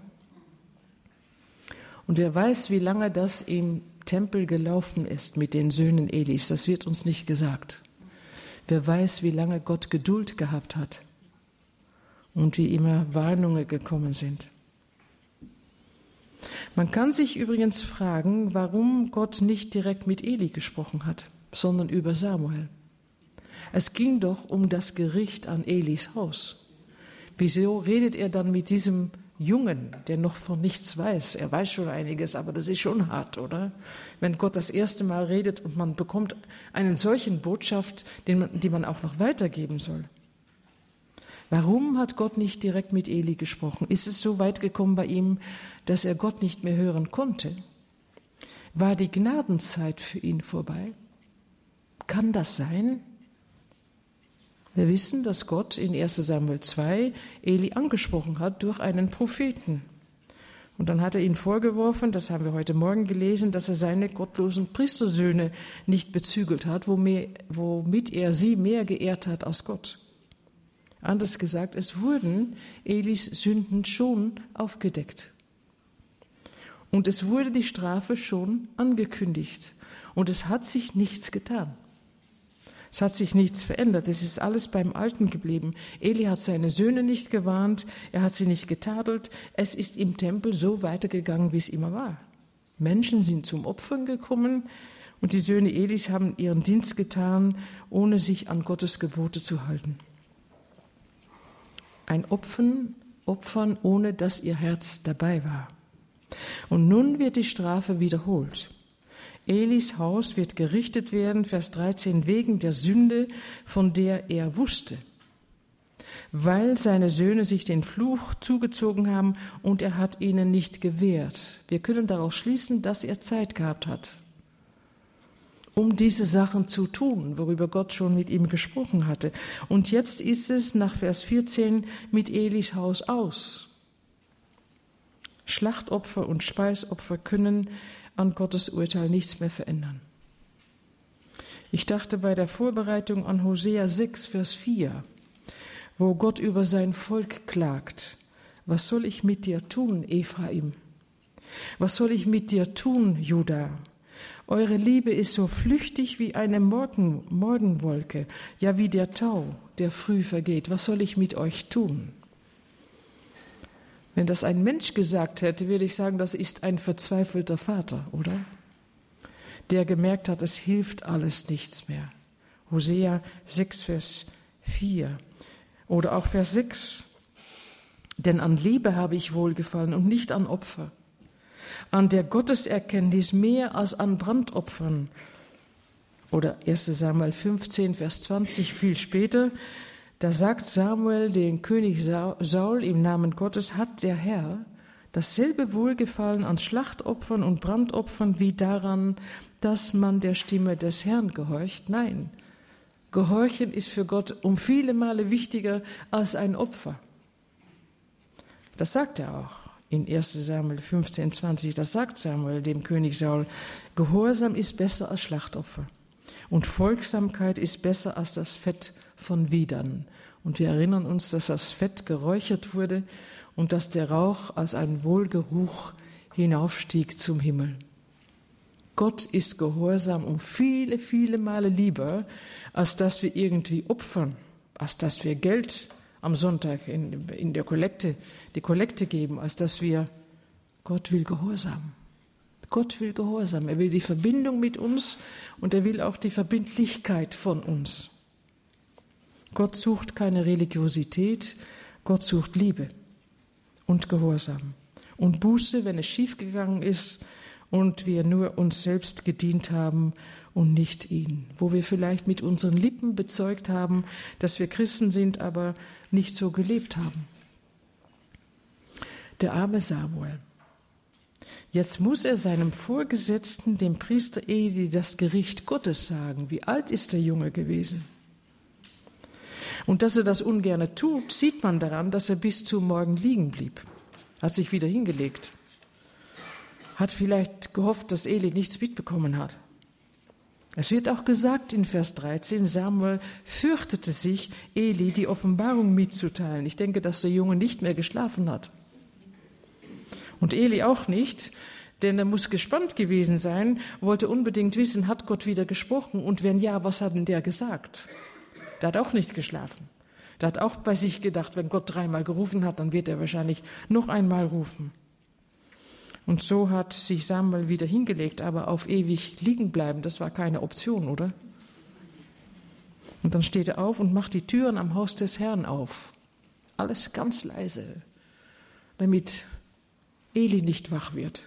Und wer weiß, wie lange das im Tempel gelaufen ist mit den Söhnen Elis, das wird uns nicht gesagt. Wer weiß, wie lange Gott Geduld gehabt hat und wie immer Warnungen gekommen sind. Man kann sich übrigens fragen, warum Gott nicht direkt mit Eli gesprochen hat, sondern über Samuel. Es ging doch um das Gericht an Elis Haus. Wieso redet er dann mit diesem Jungen, der noch von nichts weiß? Er weiß schon einiges, aber das ist schon hart, oder? Wenn Gott das erste Mal redet und man bekommt eine solche Botschaft, die man, die man auch noch weitergeben soll. Warum hat Gott nicht direkt mit Eli gesprochen? Ist es so weit gekommen bei ihm, dass er Gott nicht mehr hören konnte? War die Gnadenzeit für ihn vorbei? Kann das sein? Wir wissen, dass Gott in erster Samuel zwei Eli angesprochen hat durch einen Propheten. Und dann hat er ihn vorgeworfen, das haben wir heute Morgen gelesen, dass er seine gottlosen Priestersöhne nicht bezügelt hat, womit er sie mehr geehrt hat als Gott. Anders gesagt, es wurden Elis Sünden schon aufgedeckt. Und es wurde die Strafe schon angekündigt. Und es hat sich nichts getan. Es hat sich nichts verändert. Es ist alles beim Alten geblieben. Eli hat seine Söhne nicht gewarnt. Er hat sie nicht getadelt. Es ist im Tempel so weitergegangen, wie es immer war. Menschen sind zum Opfern gekommen und die Söhne Elis haben ihren Dienst getan, ohne sich an Gottes Gebote zu halten. Ein Opfern, Opfern, ohne dass ihr Herz dabei war. Und nun wird die Strafe wiederholt. Elis Haus wird gerichtet werden, Vers dreizehn, wegen der Sünde, von der er wusste, weil seine Söhne sich den Fluch zugezogen haben und er hat ihnen nicht gewährt. Wir können daraus schließen, dass er Zeit gehabt hat, um diese Sachen zu tun, worüber Gott schon mit ihm gesprochen hatte. Und jetzt ist es nach Vers vierzehn mit Elis Haus aus. Schlachtopfer und Speisopfer können an Gottes Urteil nichts mehr verändern. Ich dachte bei der Vorbereitung an Hosea sechs, Vers vier, wo Gott über sein Volk klagt. Was soll ich mit dir tun, Ephraim? Was soll ich mit dir tun, Juda? Eure Liebe ist so flüchtig wie eine Morgen, Morgenwolke, ja wie der Tau, der früh vergeht. Was soll ich mit euch tun? Wenn das ein Mensch gesagt hätte, würde ich sagen, das ist ein verzweifelter Vater, oder? Der gemerkt hat, es hilft alles nichts mehr. Hosea sechs, Vers vier oder auch Vers sechs. Denn an Liebe habe ich wohlgefallen und nicht an Opfer, an der Gotteserkenntnis mehr als an Brandopfern. Oder erster Samuel fünfzehn, Vers zwanzig, viel später, da sagt Samuel den König Saul im Namen Gottes, hat der Herr dasselbe Wohlgefallen an Schlachtopfern und Brandopfern wie daran, dass man der Stimme des Herrn gehorcht? Nein, Gehorchen ist für Gott um viele Male wichtiger als ein Opfer. Das sagt er auch in erster Samuel fünfzehn, zwanzig, das sagt Samuel dem König Saul, Gehorsam ist besser als Schlachtopfer und Folgsamkeit ist besser als das Fett von Widern. Und wir erinnern uns, dass das Fett geräuchert wurde und dass der Rauch als ein Wohlgeruch hinaufstieg zum Himmel. Gott ist Gehorsam um viele, viele Male lieber, als dass wir irgendwie opfern, als dass wir Geld am Sonntag in, in der Kollekte, die Kollekte geben, als dass wir, Gott will Gehorsam. Gott will Gehorsam. Er will die Verbindung mit uns und er will auch die Verbindlichkeit von uns. Gott sucht keine Religiosität, Gott sucht Liebe und Gehorsam und Buße, wenn es schiefgegangen ist und wir nur uns selbst gedient haben und nicht ihn. Wo wir vielleicht mit unseren Lippen bezeugt haben, dass wir Christen sind, aber nicht so gelebt haben. Der arme Samuel. Jetzt muss er seinem Vorgesetzten, dem Priester Eli, das Gericht Gottes sagen. Wie alt ist der Junge gewesen? Und dass er das ungern tut, sieht man daran, dass er bis zum Morgen liegen blieb. Hat sich wieder hingelegt. Hat vielleicht gehofft, dass Eli nichts mitbekommen hat. Es wird auch gesagt in Vers dreizehn, Samuel fürchtete sich, Eli die Offenbarung mitzuteilen. Ich denke, dass der Junge nicht mehr geschlafen hat. Und Eli auch nicht, denn er muss gespannt gewesen sein, wollte unbedingt wissen, hat Gott wieder gesprochen? Und wenn ja, was hat denn der gesagt? Der hat auch nicht geschlafen. Der hat auch bei sich gedacht, wenn Gott dreimal gerufen hat, dann wird er wahrscheinlich noch einmal rufen. Und so hat sich Samuel wieder hingelegt, aber auf ewig liegen bleiben, das war keine Option, oder? Und dann steht er auf und macht die Türen am Haus des Herrn auf. Alles ganz leise, damit Eli nicht wach wird.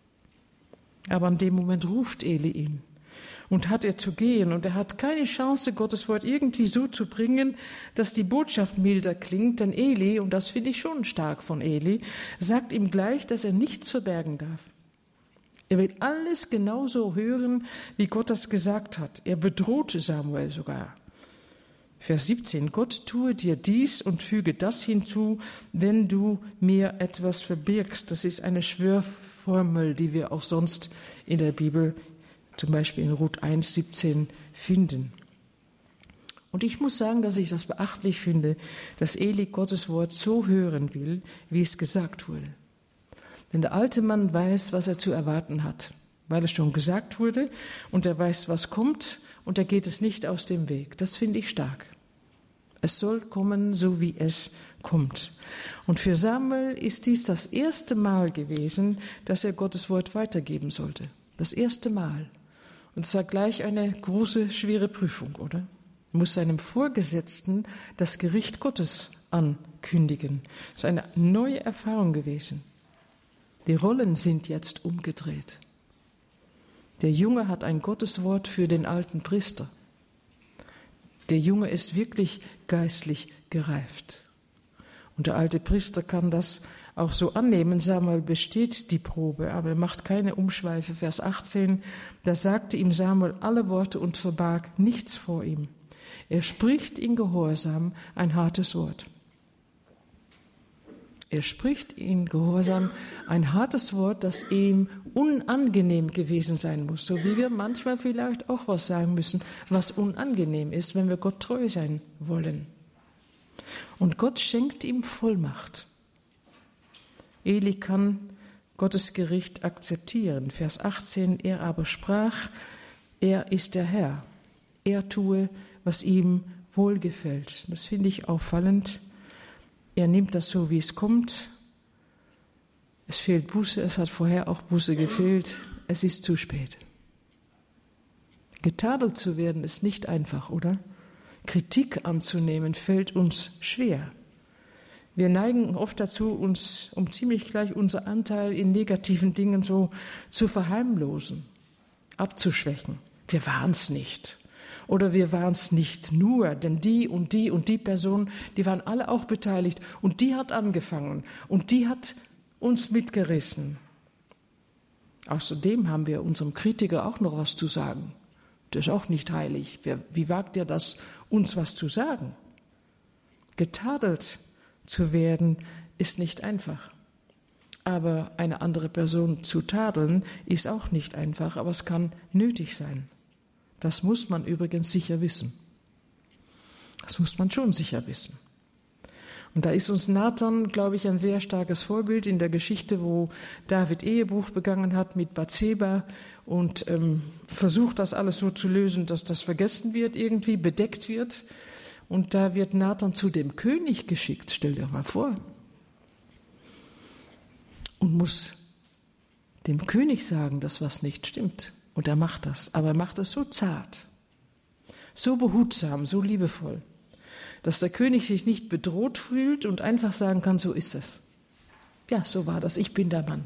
Aber in dem Moment ruft Eli ihn. Und hat er zu gehen, und er hat keine Chance, Gottes Wort irgendwie so zu bringen, dass die Botschaft milder klingt, denn Eli, und das finde ich schon stark von Eli, sagt ihm gleich, dass er nichts verbergen darf. Er will alles genauso hören, wie Gott das gesagt hat. Er bedroht Samuel sogar. Vers siebzehn, Gott tue dir dies und füge das hinzu, wenn du mir etwas verbirgst. Das ist eine Schwörformel, die wir auch sonst in der Bibel zum Beispiel in Ruth eins, siebzehn finden. Und ich muss sagen, dass ich das beachtlich finde, dass Eli Gottes Wort so hören will, wie es gesagt wurde. Denn der alte Mann weiß, was er zu erwarten hat, weil es schon gesagt wurde und er weiß, was kommt und er geht es nicht aus dem Weg. Das finde ich stark. Es soll kommen, so wie es kommt. Und für Samuel ist dies das erste Mal gewesen, dass er Gottes Wort weitergeben sollte. Das erste Mal. Und es war gleich eine große, schwere Prüfung, oder? Er muss seinem Vorgesetzten das Gericht Gottes ankündigen. Es ist eine neue Erfahrung gewesen. Die Rollen sind jetzt umgedreht. Der Junge hat ein Gotteswort für den alten Priester. Der Junge ist wirklich geistlich gereift. Und der alte Priester kann das auch so annehmen. Samuel besteht die Probe, aber er macht keine Umschweife. Vers achtzehn, da sagte ihm Samuel alle Worte und verbarg nichts vor ihm. Er spricht in Gehorsam ein hartes Wort. Er spricht in Gehorsam ein hartes Wort, das ihm unangenehm gewesen sein muss, so wie wir manchmal vielleicht auch was sagen müssen, was unangenehm ist, wenn wir Gott treu sein wollen. Und Gott schenkt ihm Vollmacht. Eli kann Gottes Gericht akzeptieren. Vers achtzehn, er aber sprach, er ist der Herr. Er tue, was ihm wohlgefällt. Das finde ich auffallend. Er nimmt das so, wie es kommt. Es fehlt Buße, es hat vorher auch Buße gefehlt. Es ist zu spät. Getadelt zu werden ist nicht einfach, oder? Kritik anzunehmen fällt uns schwer. Wir neigen oft dazu, uns um ziemlich gleich unser Anteil in negativen Dingen so zu verharmlosen, abzuschwächen. Wir waren es nicht. Oder wir waren es nicht nur, denn die und die und die Person, die waren alle auch beteiligt. Und die hat angefangen und die hat uns mitgerissen. Außerdem haben wir unserem Kritiker auch noch was zu sagen. Das ist auch nicht heilig. Wie wagt er das, uns was zu sagen? Getadelt zu werden, ist nicht einfach. Aber eine andere Person zu tadeln, ist auch nicht einfach, aber es kann nötig sein. Das muss man übrigens sicher wissen. Das muss man schon sicher wissen. Und da ist uns Nathan, glaube ich, ein sehr starkes Vorbild in der Geschichte, wo David Ehebruch begangen hat mit Bathseba und ähm, versucht, das alles so zu lösen, dass das vergessen wird, irgendwie bedeckt wird. Und da wird Nathan zu dem König geschickt, stell dir mal vor. Und muss dem König sagen, dass was nicht stimmt. Und er macht das, aber er macht es so zart, so behutsam, so liebevoll, dass der König sich nicht bedroht fühlt und einfach sagen kann, so ist es. Ja, so war das, ich bin der Mann.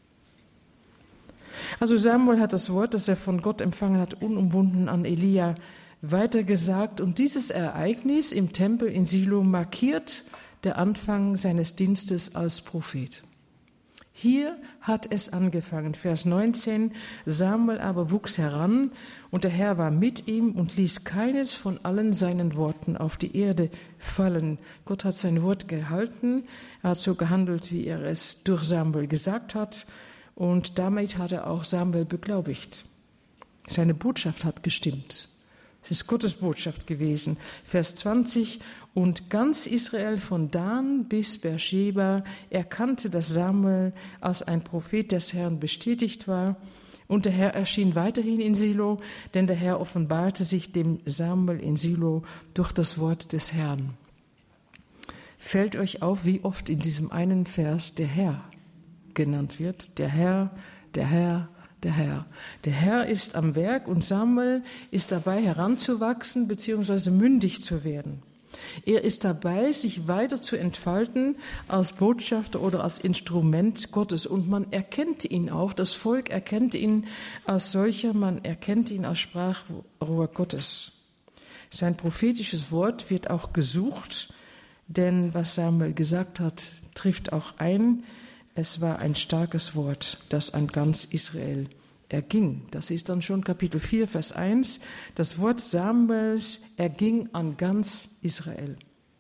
Also Samuel hat das Wort, das er von Gott empfangen hat, unumwunden an Elia weitergesagt. Und dieses Ereignis im Tempel in Silo markiert der Anfang seines Dienstes als Prophet. Hier hat es angefangen. Vers neunzehn, Samuel aber wuchs heran und der Herr war mit ihm und ließ keines von allen seinen Worten auf die Erde fallen. Gott hat sein Wort gehalten, er hat so gehandelt, wie er es durch Samuel gesagt hat und damit hat er auch Samuel beglaubigt. Seine Botschaft hat gestimmt. Es ist Gottes Botschaft gewesen. Vers zwanzig, und ganz Israel von Dan bis Beersheba erkannte, dass Samuel als ein Prophet des Herrn bestätigt war. Und der Herr erschien weiterhin in Silo, denn der Herr offenbarte sich dem Samuel in Silo durch das Wort des Herrn. Fällt euch auf, wie oft in diesem einen Vers der Herr genannt wird? Der Herr, der Herr, der Herr. Der Herr ist am Werk und Samuel ist dabei heranzuwachsen bzw. mündig zu werden. Er ist dabei, sich weiter zu entfalten als Botschafter oder als Instrument Gottes. Und man erkennt ihn auch, das Volk erkennt ihn als solcher, man erkennt ihn als Sprachrohr Gottes. Sein prophetisches Wort wird auch gesucht, denn was Samuel gesagt hat, trifft auch ein. Es war ein starkes Wort, das an ganz Israel erging. Das ist dann schon Kapitel vier, Vers eins. Das Wort Samuels erging an ganz Israel.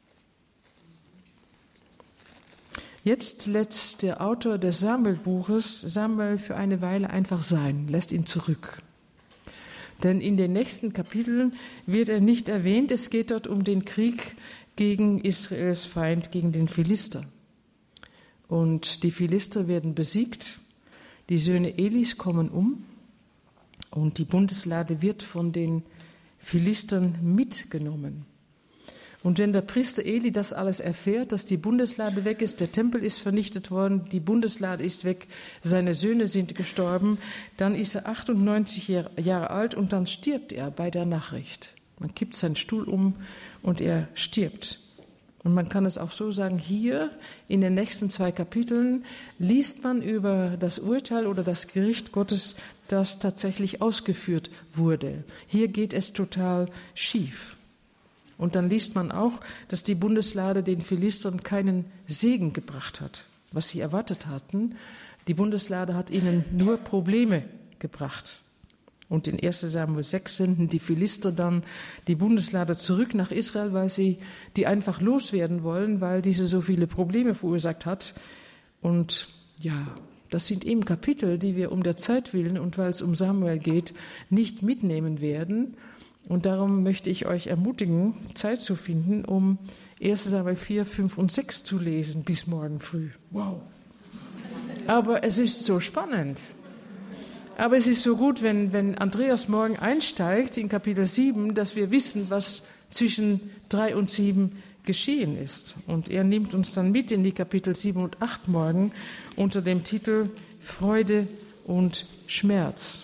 Jetzt lässt der Autor des Samuel-Buches Samuel für eine Weile einfach sein, lässt ihn zurück. Denn in den nächsten Kapiteln wird er nicht erwähnt. Es geht dort um den Krieg gegen Israels Feind, gegen den Philister. Und die Philister werden besiegt, die Söhne Elis kommen um und die Bundeslade wird von den Philistern mitgenommen. Und wenn der Priester Eli das alles erfährt, dass die Bundeslade weg ist, der Tempel ist vernichtet worden, die Bundeslade ist weg, seine Söhne sind gestorben, dann ist er achtundneunzig Jahre alt und dann stirbt er bei der Nachricht. Man kippt seinen Stuhl um und er stirbt. Und man kann es auch so sagen, hier in den nächsten zwei Kapiteln liest man über das Urteil oder das Gericht Gottes, das tatsächlich ausgeführt wurde. Hier geht es total schief. Und dann liest man auch, dass die Bundeslade den Philistern keinen Segen gebracht hat, was sie erwartet hatten. Die Bundeslade hat ihnen nur Probleme gebracht. Und in erster Samuel sechs senden die Philister dann die Bundeslade zurück nach Israel, weil sie die einfach loswerden wollen, weil diese so viele Probleme verursacht hat. Und ja, das sind eben Kapitel, die wir um der Zeit willen und weil es um Samuel geht, nicht mitnehmen werden. Und darum möchte ich euch ermutigen, Zeit zu finden, um erster Samuel vier, fünf und sechs zu lesen bis morgen früh. Wow! Aber es ist so spannend. Aber es ist so gut, wenn, wenn Andreas morgen einsteigt in Kapitel sieben, dass wir wissen, was zwischen drei und sieben geschehen ist. Und er nimmt uns dann mit in die Kapitel sieben und acht morgen unter dem Titel Freude und Schmerz.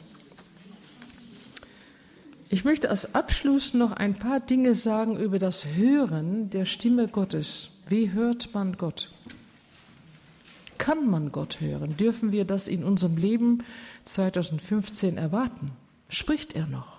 Ich möchte als Abschluss noch ein paar Dinge sagen über das Hören der Stimme Gottes. Wie hört man Gott? Kann man Gott hören? Dürfen wir das in unserem Leben zweitausendfünfzehn erwarten? Spricht er noch?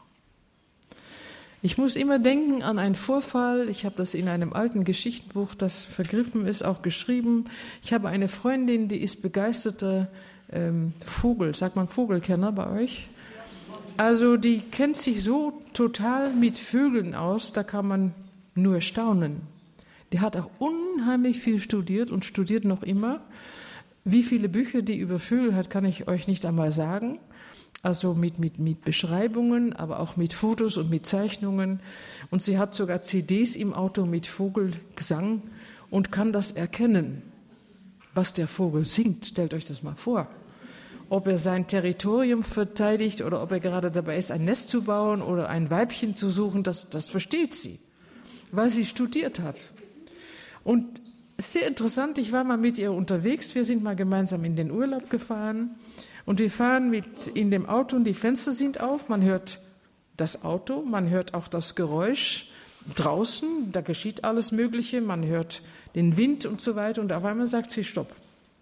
Ich muss immer denken an einen Vorfall. Ich habe das in einem alten Geschichtenbuch, das vergriffen ist, auch geschrieben. Ich habe eine Freundin, die ist begeisterte ähm, Vogel, sagt man Vogelkenner bei euch? Also die kennt sich so total mit Vögeln aus, da kann man nur staunen. Die hat auch unheimlich viel studiert und studiert noch immer. Wie viele Bücher die über Vögel hat, kann ich euch nicht einmal sagen. Also mit, mit, mit Beschreibungen, aber auch mit Fotos und mit Zeichnungen. Und sie hat sogar C Ds im Auto mit Vogelgesang und kann das erkennen, was der Vogel singt. Stellt euch das mal vor. Ob er sein Territorium verteidigt oder ob er gerade dabei ist, ein Nest zu bauen oder ein Weibchen zu suchen, das, das versteht sie, weil sie studiert hat. Und sehr interessant, ich war mal mit ihr unterwegs, wir sind mal gemeinsam in den Urlaub gefahren und wir fahren mit in dem Auto und die Fenster sind auf, man hört das Auto, man hört auch das Geräusch draußen, da geschieht alles Mögliche, man hört den Wind und so weiter und auf einmal sagt sie Stopp.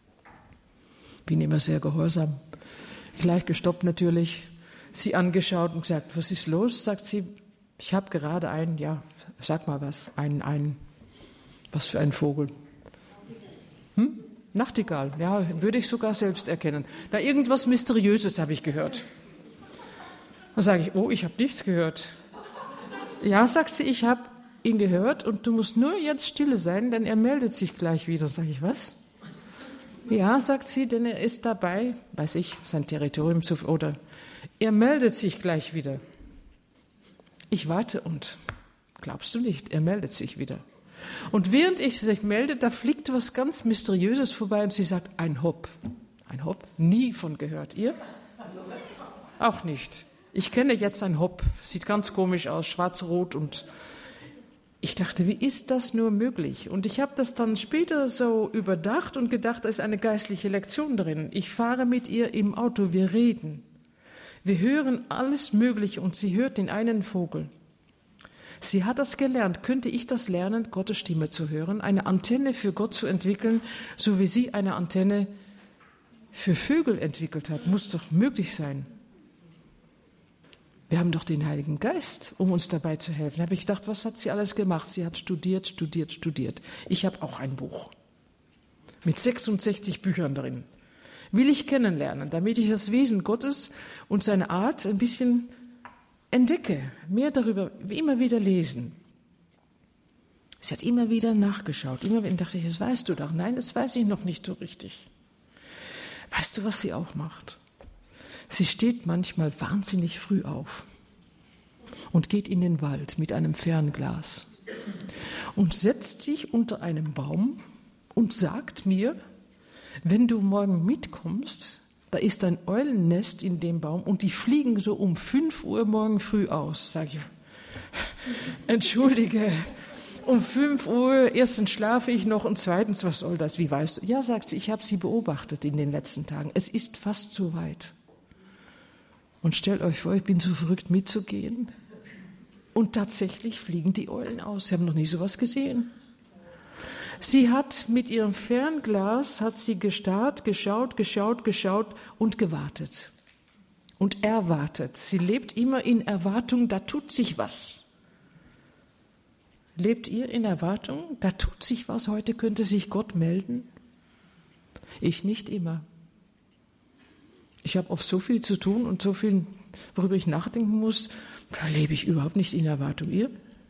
Bin immer sehr gehorsam, gleich gestoppt natürlich, sie angeschaut und gesagt, was ist los? Sagt sie, ich habe gerade einen, ja, sag mal was, einen, einen, was für ein Vogel? Hm? Nachtigall, ja, würde ich sogar selbst erkennen. Da irgendwas Mysteriöses habe ich gehört. Dann sage ich, oh, ich habe nichts gehört. Ja, sagt sie, ich habe ihn gehört und du musst nur jetzt stille sein, denn er meldet sich gleich wieder. Sage ich, was? Ja, sagt sie, denn er ist dabei, weiß ich, sein Territorium zu, oder er meldet sich gleich wieder. Ich warte und glaubst du nicht, er meldet sich wieder. Und während ich sich melde, da fliegt was ganz Mysteriöses vorbei und sie sagt, ein Hopp. Ein Hopp? Nie von gehört. Ihr? Auch nicht. Ich kenne jetzt ein Hopp. Sieht ganz komisch aus, schwarz-rot. Und ich dachte, wie ist das nur möglich? Und ich habe das dann später so überdacht und gedacht, da ist eine geistliche Lektion drin. Ich fahre mit ihr im Auto, wir reden. Wir hören alles Mögliche und sie hört den einen Vogel. Sie hat das gelernt. Könnte ich das lernen, Gottes Stimme zu hören, eine Antenne für Gott zu entwickeln, so wie sie eine Antenne für Vögel entwickelt hat? Muss doch möglich sein. Wir haben doch den Heiligen Geist, um uns dabei zu helfen. Da habe ich gedacht, was hat sie alles gemacht? Sie hat studiert, studiert, studiert. Ich habe auch ein Buch mit sechsundsechzig Büchern drin. Will ich kennenlernen, damit ich das Wesen Gottes und seine Art ein bisschen entdecke, mehr darüber, immer wieder lesen. Sie hat immer wieder nachgeschaut, immer wieder dachte ich, das weißt du doch. Nein, das weiß ich noch nicht so richtig. Weißt du, was sie auch macht? Sie steht manchmal wahnsinnig früh auf und geht in den Wald mit einem Fernglas und setzt sich unter einem Baum und sagt mir, wenn du morgen mitkommst, da ist ein Eulennest in dem Baum und die fliegen so um fünf Uhr morgen früh aus. Sag ich, entschuldige, um fünf Uhr, erstens schlafe ich noch und zweitens, was soll das, wie weißt du? Ja, sagt sie, ich habe sie beobachtet in den letzten Tagen. Es ist fast so weit. Und stellt euch vor, ich bin so verrückt mitzugehen. Und tatsächlich fliegen die Eulen aus. Sie haben noch nie sowas gesehen. Sie hat mit ihrem Fernglas, hat sie gestarrt, geschaut, geschaut, geschaut und gewartet. Und erwartet. Sie lebt immer in Erwartung, da tut sich was. Lebt ihr in Erwartung? Da tut sich was, heute könnte sich Gott melden? Ich nicht immer. Ich habe oft so viel zu tun und so viel, worüber ich nachdenken muss, da lebe ich überhaupt nicht in Erwartung. Ihr?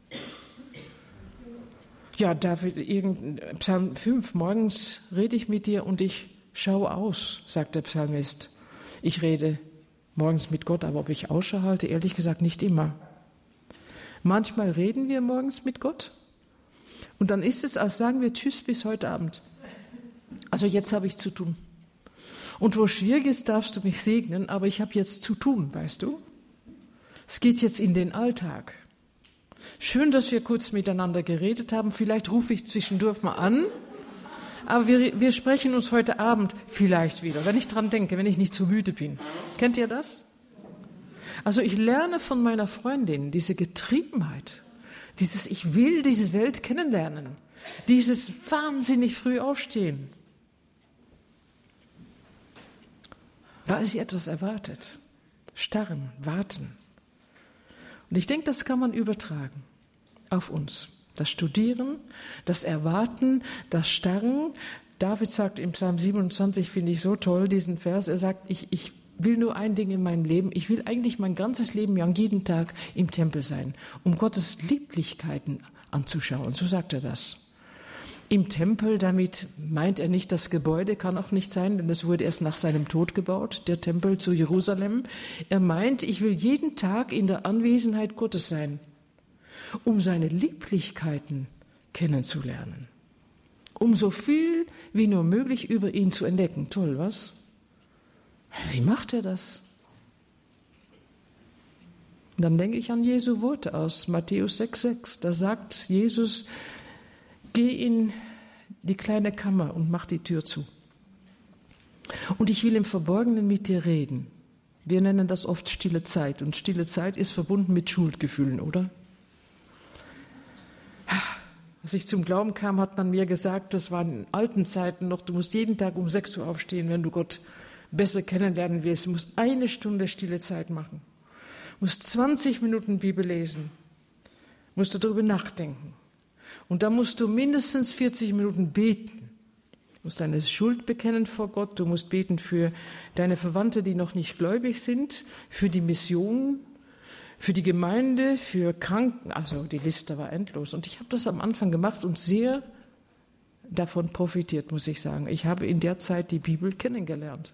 Ja, David, irgendein Psalm fünf, morgens rede ich mit dir und ich schaue aus, sagt der Psalmist. Ich rede morgens mit Gott, aber ob ich Ausschau halte, ehrlich gesagt nicht immer. Manchmal reden wir morgens mit Gott und dann ist es, als sagen wir Tschüss bis heute Abend. Also jetzt habe ich zu tun. Und wo schwierig ist, darfst du mich segnen, aber ich habe jetzt zu tun, weißt du? Es geht jetzt in den Alltag. Schön, dass wir kurz miteinander geredet haben. Vielleicht rufe ich zwischendurch mal an. Aber wir, wir sprechen uns heute Abend vielleicht wieder, wenn ich dran denke, wenn ich nicht zu müde bin. Kennt ihr das? Also ich lerne von meiner Freundin diese Getriebenheit, dieses Ich will diese Welt kennenlernen, dieses wahnsinnig früh aufstehen, weil sie etwas erwartet. Starren, warten. Und ich denke, das kann man übertragen auf uns. Das Studieren, das Erwarten, das Starren. David sagt im Psalm siebenundzwanzig, finde ich so toll, diesen Vers, er sagt, ich, ich will nur ein Ding in meinem Leben, ich will eigentlich mein ganzes Leben lang jeden Tag im Tempel sein, um Gottes Lieblichkeiten anzuschauen. So sagt er das. Im Tempel, damit meint er nicht das Gebäude, kann auch nicht sein, denn es wurde erst nach seinem Tod gebaut, der Tempel zu Jerusalem. Er meint, ich will jeden Tag in der Anwesenheit Gottes sein, um seine Lieblichkeiten kennenzulernen, um so viel wie nur möglich über ihn zu entdecken. Toll, was? Wie macht er das? Dann denke ich an Jesu Worte aus Matthäus sechs sechs. Da sagt Jesus, geh in die kleine Kammer und mach die Tür zu. Und ich will im Verborgenen mit dir reden. Wir nennen das oft stille Zeit. Und stille Zeit ist verbunden mit Schuldgefühlen, oder? Als ich zum Glauben kam, hat man mir gesagt, das war in alten Zeiten noch, du musst jeden Tag um sechs Uhr aufstehen, wenn du Gott besser kennenlernen willst. Du musst eine Stunde stille Zeit machen. Du musst zwanzig Minuten Bibel lesen. Du musst darüber nachdenken. Und dann musst du mindestens vierzig Minuten beten. Du musst deine Schuld bekennen vor Gott. Du musst beten für deine Verwandte, die noch nicht gläubig sind, für die Mission, für die Gemeinde, für Kranken. Also die Liste war endlos. Und ich habe das am Anfang gemacht und sehr davon profitiert, muss ich sagen. Ich habe in der Zeit die Bibel kennengelernt.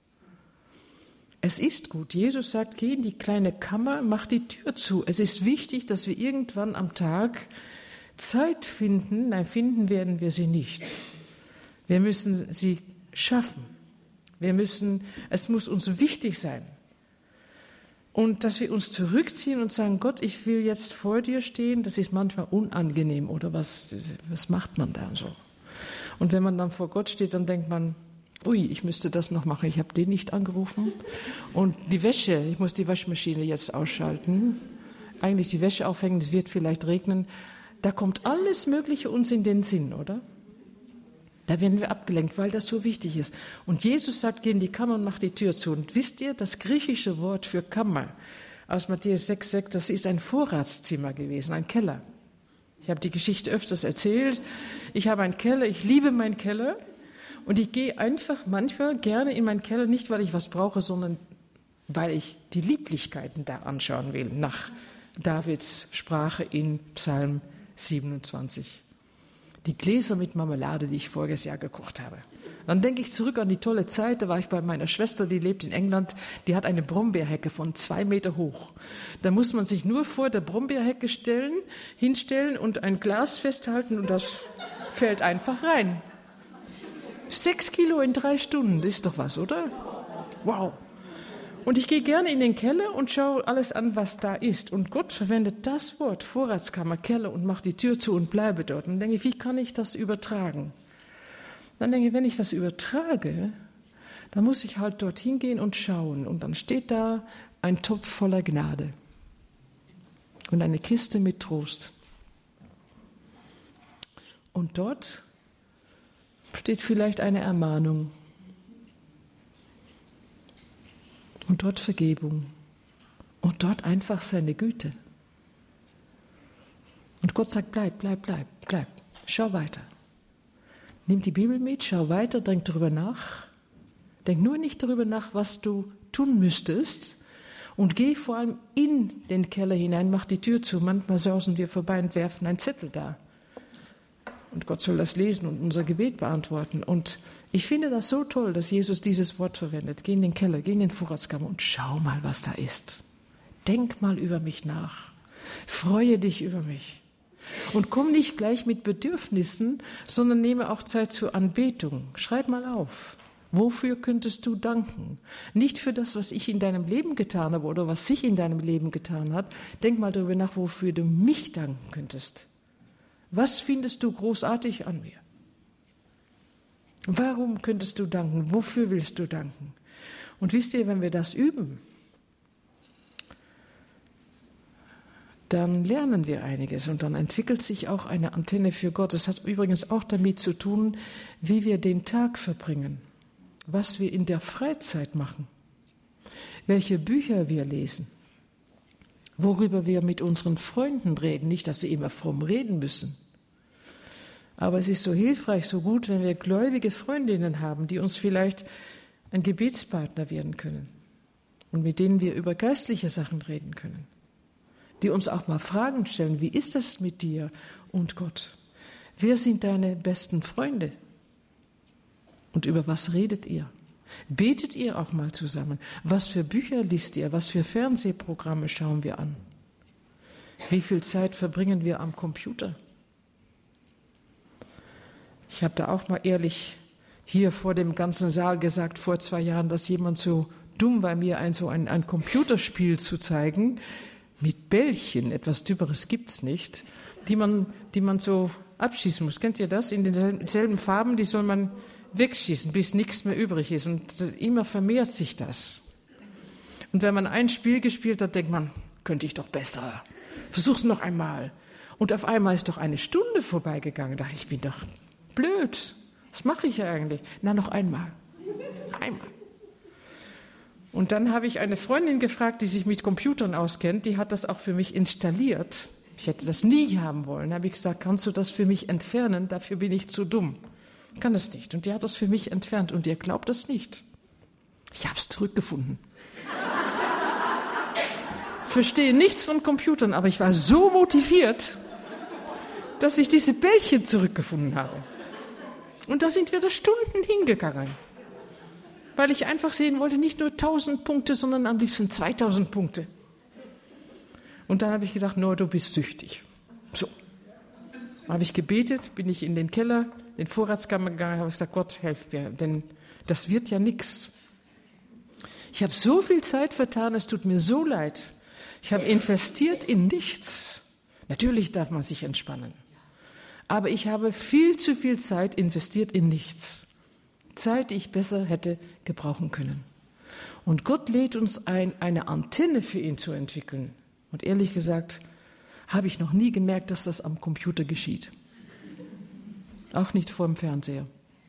Es ist gut. Jesus sagt, geh in die kleine Kammer, mach die Tür zu. Es ist wichtig, dass wir irgendwann am Tag Zeit finden. Nein, finden werden wir sie nicht. Wir müssen sie schaffen. Wir müssen, es muss uns wichtig sein. Und dass wir uns zurückziehen und sagen, Gott, ich will jetzt vor dir stehen, das ist manchmal unangenehm, oder was, was macht man da so? Und wenn man dann vor Gott steht, dann denkt man, ui, ich müsste das noch machen, ich habe den nicht angerufen. Und die Wäsche, ich muss die Waschmaschine jetzt ausschalten, eigentlich die Wäsche aufhängen, es wird vielleicht regnen. Da kommt alles Mögliche uns in den Sinn, oder? Da werden wir abgelenkt, weil das so wichtig ist. Und Jesus sagt, geh in die Kammer und mach die Tür zu. Und wisst ihr, das griechische Wort für Kammer aus Matthäus sechs sechs, das ist ein Vorratszimmer gewesen, ein Keller. Ich habe die Geschichte öfters erzählt. Ich habe einen Keller, ich liebe meinen Keller. Und ich gehe einfach manchmal gerne in meinen Keller, nicht weil ich was brauche, sondern weil ich die Lieblichkeiten da anschauen will, nach Davids Sprache in Psalm siebenundzwanzig. Die Gläser mit Marmelade, die ich voriges Jahr gekocht habe. Dann denke ich zurück an die tolle Zeit, da war ich bei meiner Schwester, die lebt in England, die hat eine Brombeerhecke von zwei Meter hoch. Da muss man sich nur vor der Brombeerhecke stellen, hinstellen und ein Glas festhalten und das fällt einfach rein. Sechs Kilo in drei Stunden, das ist doch was, oder? Wow. Und ich gehe gerne in den Keller und schaue alles an, was da ist. Und Gott verwendet das Wort, Vorratskammer, Keller, und macht die Tür zu und bleibe dort. Und dann denke ich, wie kann ich das übertragen? Dann denke ich, wenn ich das übertrage, dann muss ich halt dorthin gehen und schauen. Und dann steht da ein Topf voller Gnade und eine Kiste mit Trost. Und dort steht vielleicht eine Ermahnung. Und dort Vergebung. Und dort einfach seine Güte. Und Gott sagt, bleib, bleib, bleib, bleib. Schau weiter. Nimm die Bibel mit, schau weiter, denk darüber nach. Denk nur nicht darüber nach, was du tun müsstest. Und geh vor allem in den Keller hinein, mach die Tür zu. Manchmal sausen wir vorbei und werfen einen Zettel da. Und Gott soll das lesen und unser Gebet beantworten. Und ich finde das so toll, dass Jesus dieses Wort verwendet. Geh in den Keller, geh in den Vorratskammer und schau mal, was da ist. Denk mal über mich nach. Freue dich über mich. Und komm nicht gleich mit Bedürfnissen, sondern nehme auch Zeit zur Anbetung. Schreib mal auf. Wofür könntest du danken? Nicht für das, was ich in deinem Leben getan habe oder was sich in deinem Leben getan hat. Denk mal darüber nach, wofür du mich danken könntest. Was findest du großartig an mir? Warum könntest du danken? Wofür willst du danken? Und wisst ihr, wenn wir das üben, dann lernen wir einiges und dann entwickelt sich auch eine Antenne für Gott. Das hat übrigens auch damit zu tun, wie wir den Tag verbringen, was wir in der Freizeit machen, welche Bücher wir lesen, worüber wir mit unseren Freunden reden. Nicht, dass wir immer fromm reden müssen, aber es ist so hilfreich, so gut, wenn wir gläubige Freundinnen haben, die uns vielleicht ein Gebetspartner werden können und mit denen wir über geistliche Sachen reden können, die uns auch mal Fragen stellen, wie ist es mit dir und Gott? Wer sind deine besten Freunde? Und über was redet ihr? Betet ihr auch mal zusammen? Was für Bücher liest ihr? Was für Fernsehprogramme schauen wir an? Wie viel Zeit verbringen wir am Computer? Ich habe da auch mal ehrlich hier vor dem ganzen Saal gesagt, vor zwei Jahren, dass jemand so dumm war, mir ein, so ein, ein Computerspiel zu zeigen, mit Bällchen, etwas Dümmeres gibt es nicht, die man, die man so abschießen muss. Kennt ihr das? In denselben Farben, die soll man wegschießen, bis nichts mehr übrig ist. Und das, immer vermehrt sich das. Und wenn man ein Spiel gespielt hat, denkt man, könnte ich doch besser. Versuch's noch einmal. Und auf einmal ist doch eine Stunde vorbeigegangen. Da dachte ich, ich bin doch blöd. Was mache ich eigentlich? Na, noch einmal. Einmal. Und dann habe ich eine Freundin gefragt, die sich mit Computern auskennt, die hat das auch für mich installiert. Ich hätte das nie haben wollen. Da habe ich gesagt, kannst du das für mich entfernen? Dafür bin ich zu dumm. Ich kann das nicht. Und die hat das für mich entfernt und ihr glaubt das nicht. Ich habe es zurückgefunden. Ich verstehe nichts von Computern, aber ich war so motiviert, dass ich diese Bällchen zurückgefunden habe. Und da sind wir da Stunden hingegangen. Weil ich einfach sehen wollte, nicht nur tausend Punkte, sondern am liebsten zweitausend Punkte. Und dann habe ich gedacht, no, du bist süchtig. So. Dann habe ich gebetet, bin ich in den Keller, in den Vorratskammer gegangen, habe gesagt, Gott, helf mir, denn das wird ja nichts. Ich habe so viel Zeit vertan, es tut mir so leid. Ich habe investiert in nichts. Natürlich darf man sich entspannen. Aber ich habe viel zu viel Zeit investiert in nichts. Zeit, die ich besser hätte gebrauchen können. Und Gott lädt uns ein, eine Antenne für ihn zu entwickeln. Und ehrlich gesagt, habe ich noch nie gemerkt, dass das am Computer geschieht. Auch nicht vor dem Fernseher.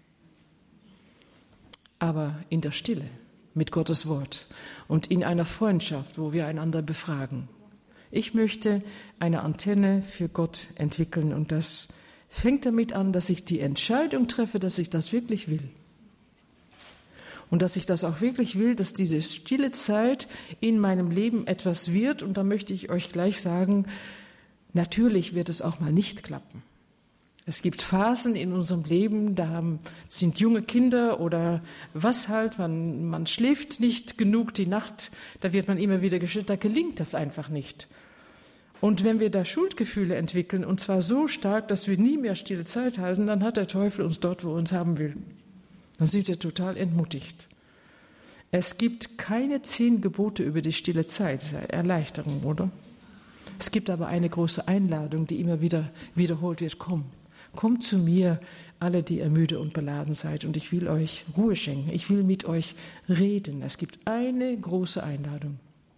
Aber in der Stille, mit Gottes Wort und in einer Freundschaft, wo wir einander befragen. Ich möchte eine Antenne für Gott entwickeln und das fängt damit an, dass ich die Entscheidung treffe, dass ich das wirklich will. Und dass ich das auch wirklich will, dass diese stille Zeit in meinem Leben etwas wird. Und da möchte ich euch gleich sagen, natürlich wird es auch mal nicht klappen. Es gibt Phasen in unserem Leben, da haben, sind junge Kinder oder was halt, man, man schläft nicht genug die Nacht, da wird man immer wieder geschüttelt, da gelingt das einfach nicht. Und wenn wir da Schuldgefühle entwickeln, und zwar so stark, dass wir nie mehr stille Zeit halten, dann hat der Teufel uns dort, wo er uns haben will. Dann sind wir total entmutigt. Es gibt keine zehn Gebote über die stille Zeit, Erleichterung, oder? Es gibt aber eine große Einladung, die immer wieder wiederholt wird. Komm, kommt zu mir, alle, die ihr müde und beladen seid, und ich will euch Ruhe schenken. Ich will mit euch reden. Es gibt eine große Einladung.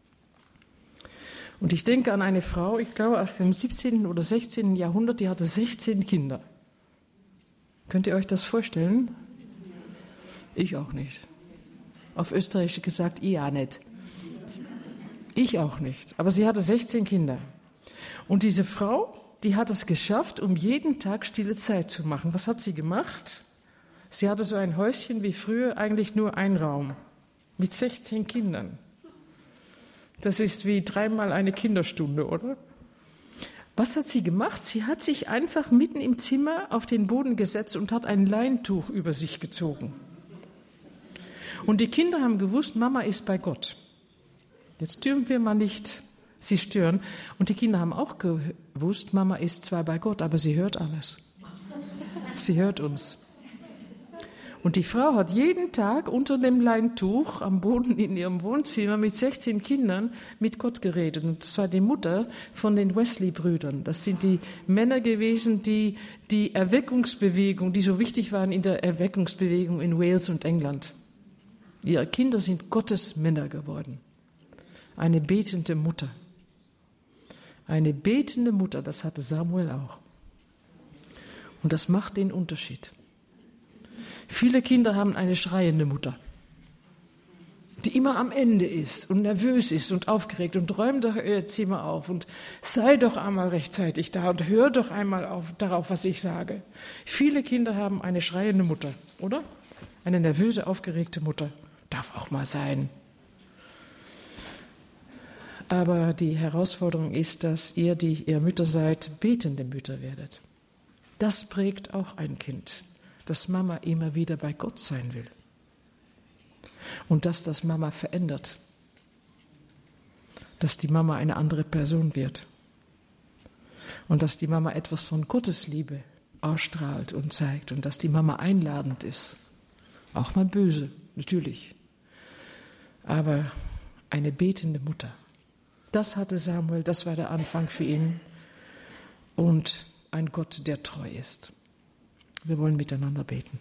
Und ich denke an eine Frau, ich glaube, aus dem siebzehnten oder sechzehnten Jahrhundert, die hatte sechzehn Kinder. Könnt ihr euch das vorstellen? Ich auch nicht. Auf Österreichisch gesagt, ich auch nicht. Ich auch nicht. Aber sie hatte sechzehn Kinder. Und diese Frau, die hat es geschafft, um jeden Tag stille Zeit zu machen. Was hat sie gemacht? Sie hatte so ein Häuschen wie früher, eigentlich nur ein Raum. Mit sechzehn Kindern. Das ist wie dreimal eine Kinderstunde, oder? Was hat sie gemacht? Sie hat sich einfach mitten im Zimmer auf den Boden gesetzt und hat ein Leintuch über sich gezogen. Und die Kinder haben gewusst, Mama ist bei Gott. Jetzt dürfen wir mal nicht sie stören. Und die Kinder haben auch gewusst, Mama ist zwar bei Gott, aber sie hört alles. Sie hört uns. Und die Frau hat jeden Tag unter dem Leintuch am Boden in ihrem Wohnzimmer mit sechzehn Kindern mit Gott geredet. Und das war die Mutter von den Wesley-Brüdern. Das sind die Männer gewesen, die die Erweckungsbewegung, die so wichtig waren in der Erweckungsbewegung in Wales und England. Ihre Kinder sind Gottes Männer geworden. Eine betende Mutter. Eine betende Mutter, das hatte Samuel auch. Und das macht den Unterschied. Viele Kinder haben eine schreiende Mutter, die immer am Ende ist und nervös ist und aufgeregt und räum doch ihr Zimmer auf und sei doch einmal rechtzeitig da und hör doch einmal auf, darauf, was ich sage. Viele Kinder haben eine schreiende Mutter, oder? Eine nervöse, aufgeregte Mutter. Darf auch mal sein. Aber die Herausforderung ist, dass ihr, die ihr Mütter seid, betende Mütter werdet. Das prägt auch ein Kind, dass Mama immer wieder bei Gott sein will. Und dass das Mama verändert. Dass die Mama eine andere Person wird. Und dass die Mama etwas von Gottes Liebe ausstrahlt und zeigt. Und dass die Mama einladend ist. Auch mal böse, natürlich. Aber eine betende Mutter. Das hatte Samuel, das war der Anfang für ihn. Und ein Gott, der treu ist. Wir wollen miteinander beten.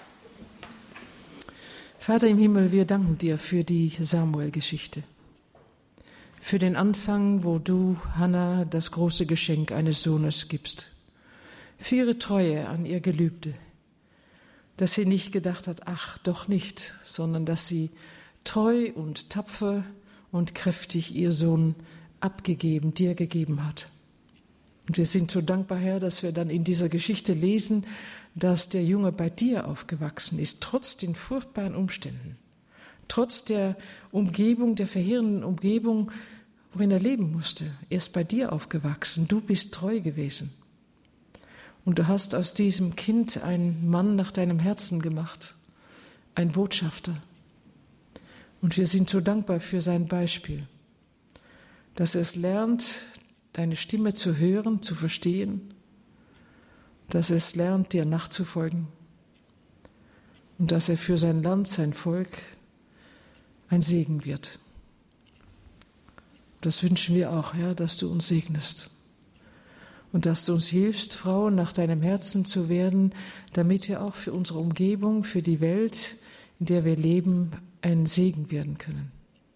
Vater im Himmel, wir danken dir für die Samuel-Geschichte. Für den Anfang, wo du Hannah das große Geschenk eines Sohnes gibst. Für ihre Treue an ihr Gelübde. Dass sie nicht gedacht hat, ach, doch nicht, sondern dass sie treu und tapfer und kräftig ihr Sohn abgegeben, dir gegeben hat. Und wir sind so dankbar, Herr, dass wir dann in dieser Geschichte lesen, dass der Junge bei dir aufgewachsen ist, trotz den furchtbaren Umständen, trotz der Umgebung, der verheerenden Umgebung, worin er leben musste. Er ist bei dir aufgewachsen, du bist treu gewesen. Und du hast aus diesem Kind einen Mann nach deinem Herzen gemacht, ein Botschafter. Und wir sind so dankbar für sein Beispiel, dass er es lernt, deine Stimme zu hören, zu verstehen, dass er es lernt, dir nachzufolgen und dass er für sein Land, sein Volk ein Segen wird. Das wünschen wir auch, Herr, dass du uns segnest und dass du uns hilfst, Frauen nach deinem Herzen zu werden, damit wir auch für unsere Umgebung, für die Welt, in der wir leben, ein Segen werden können.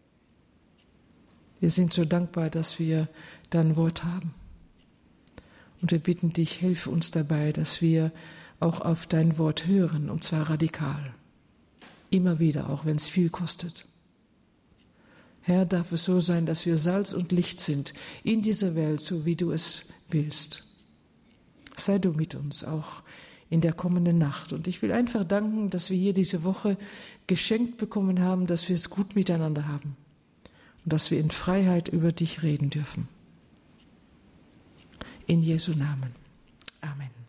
Wir sind so dankbar, dass wir dein Wort haben. Und wir bitten dich, hilf uns dabei, dass wir auch auf dein Wort hören, und zwar radikal. Immer wieder, auch wenn es viel kostet. Herr, darf es so sein, dass wir Salz und Licht sind in dieser Welt, so wie du es willst. Sei du mit uns, auch in der kommenden Nacht. Und ich will einfach danken, dass wir hier diese Woche geschenkt bekommen haben, dass wir es gut miteinander haben und dass wir in Freiheit über dich reden dürfen. In Jesu Namen. Amen.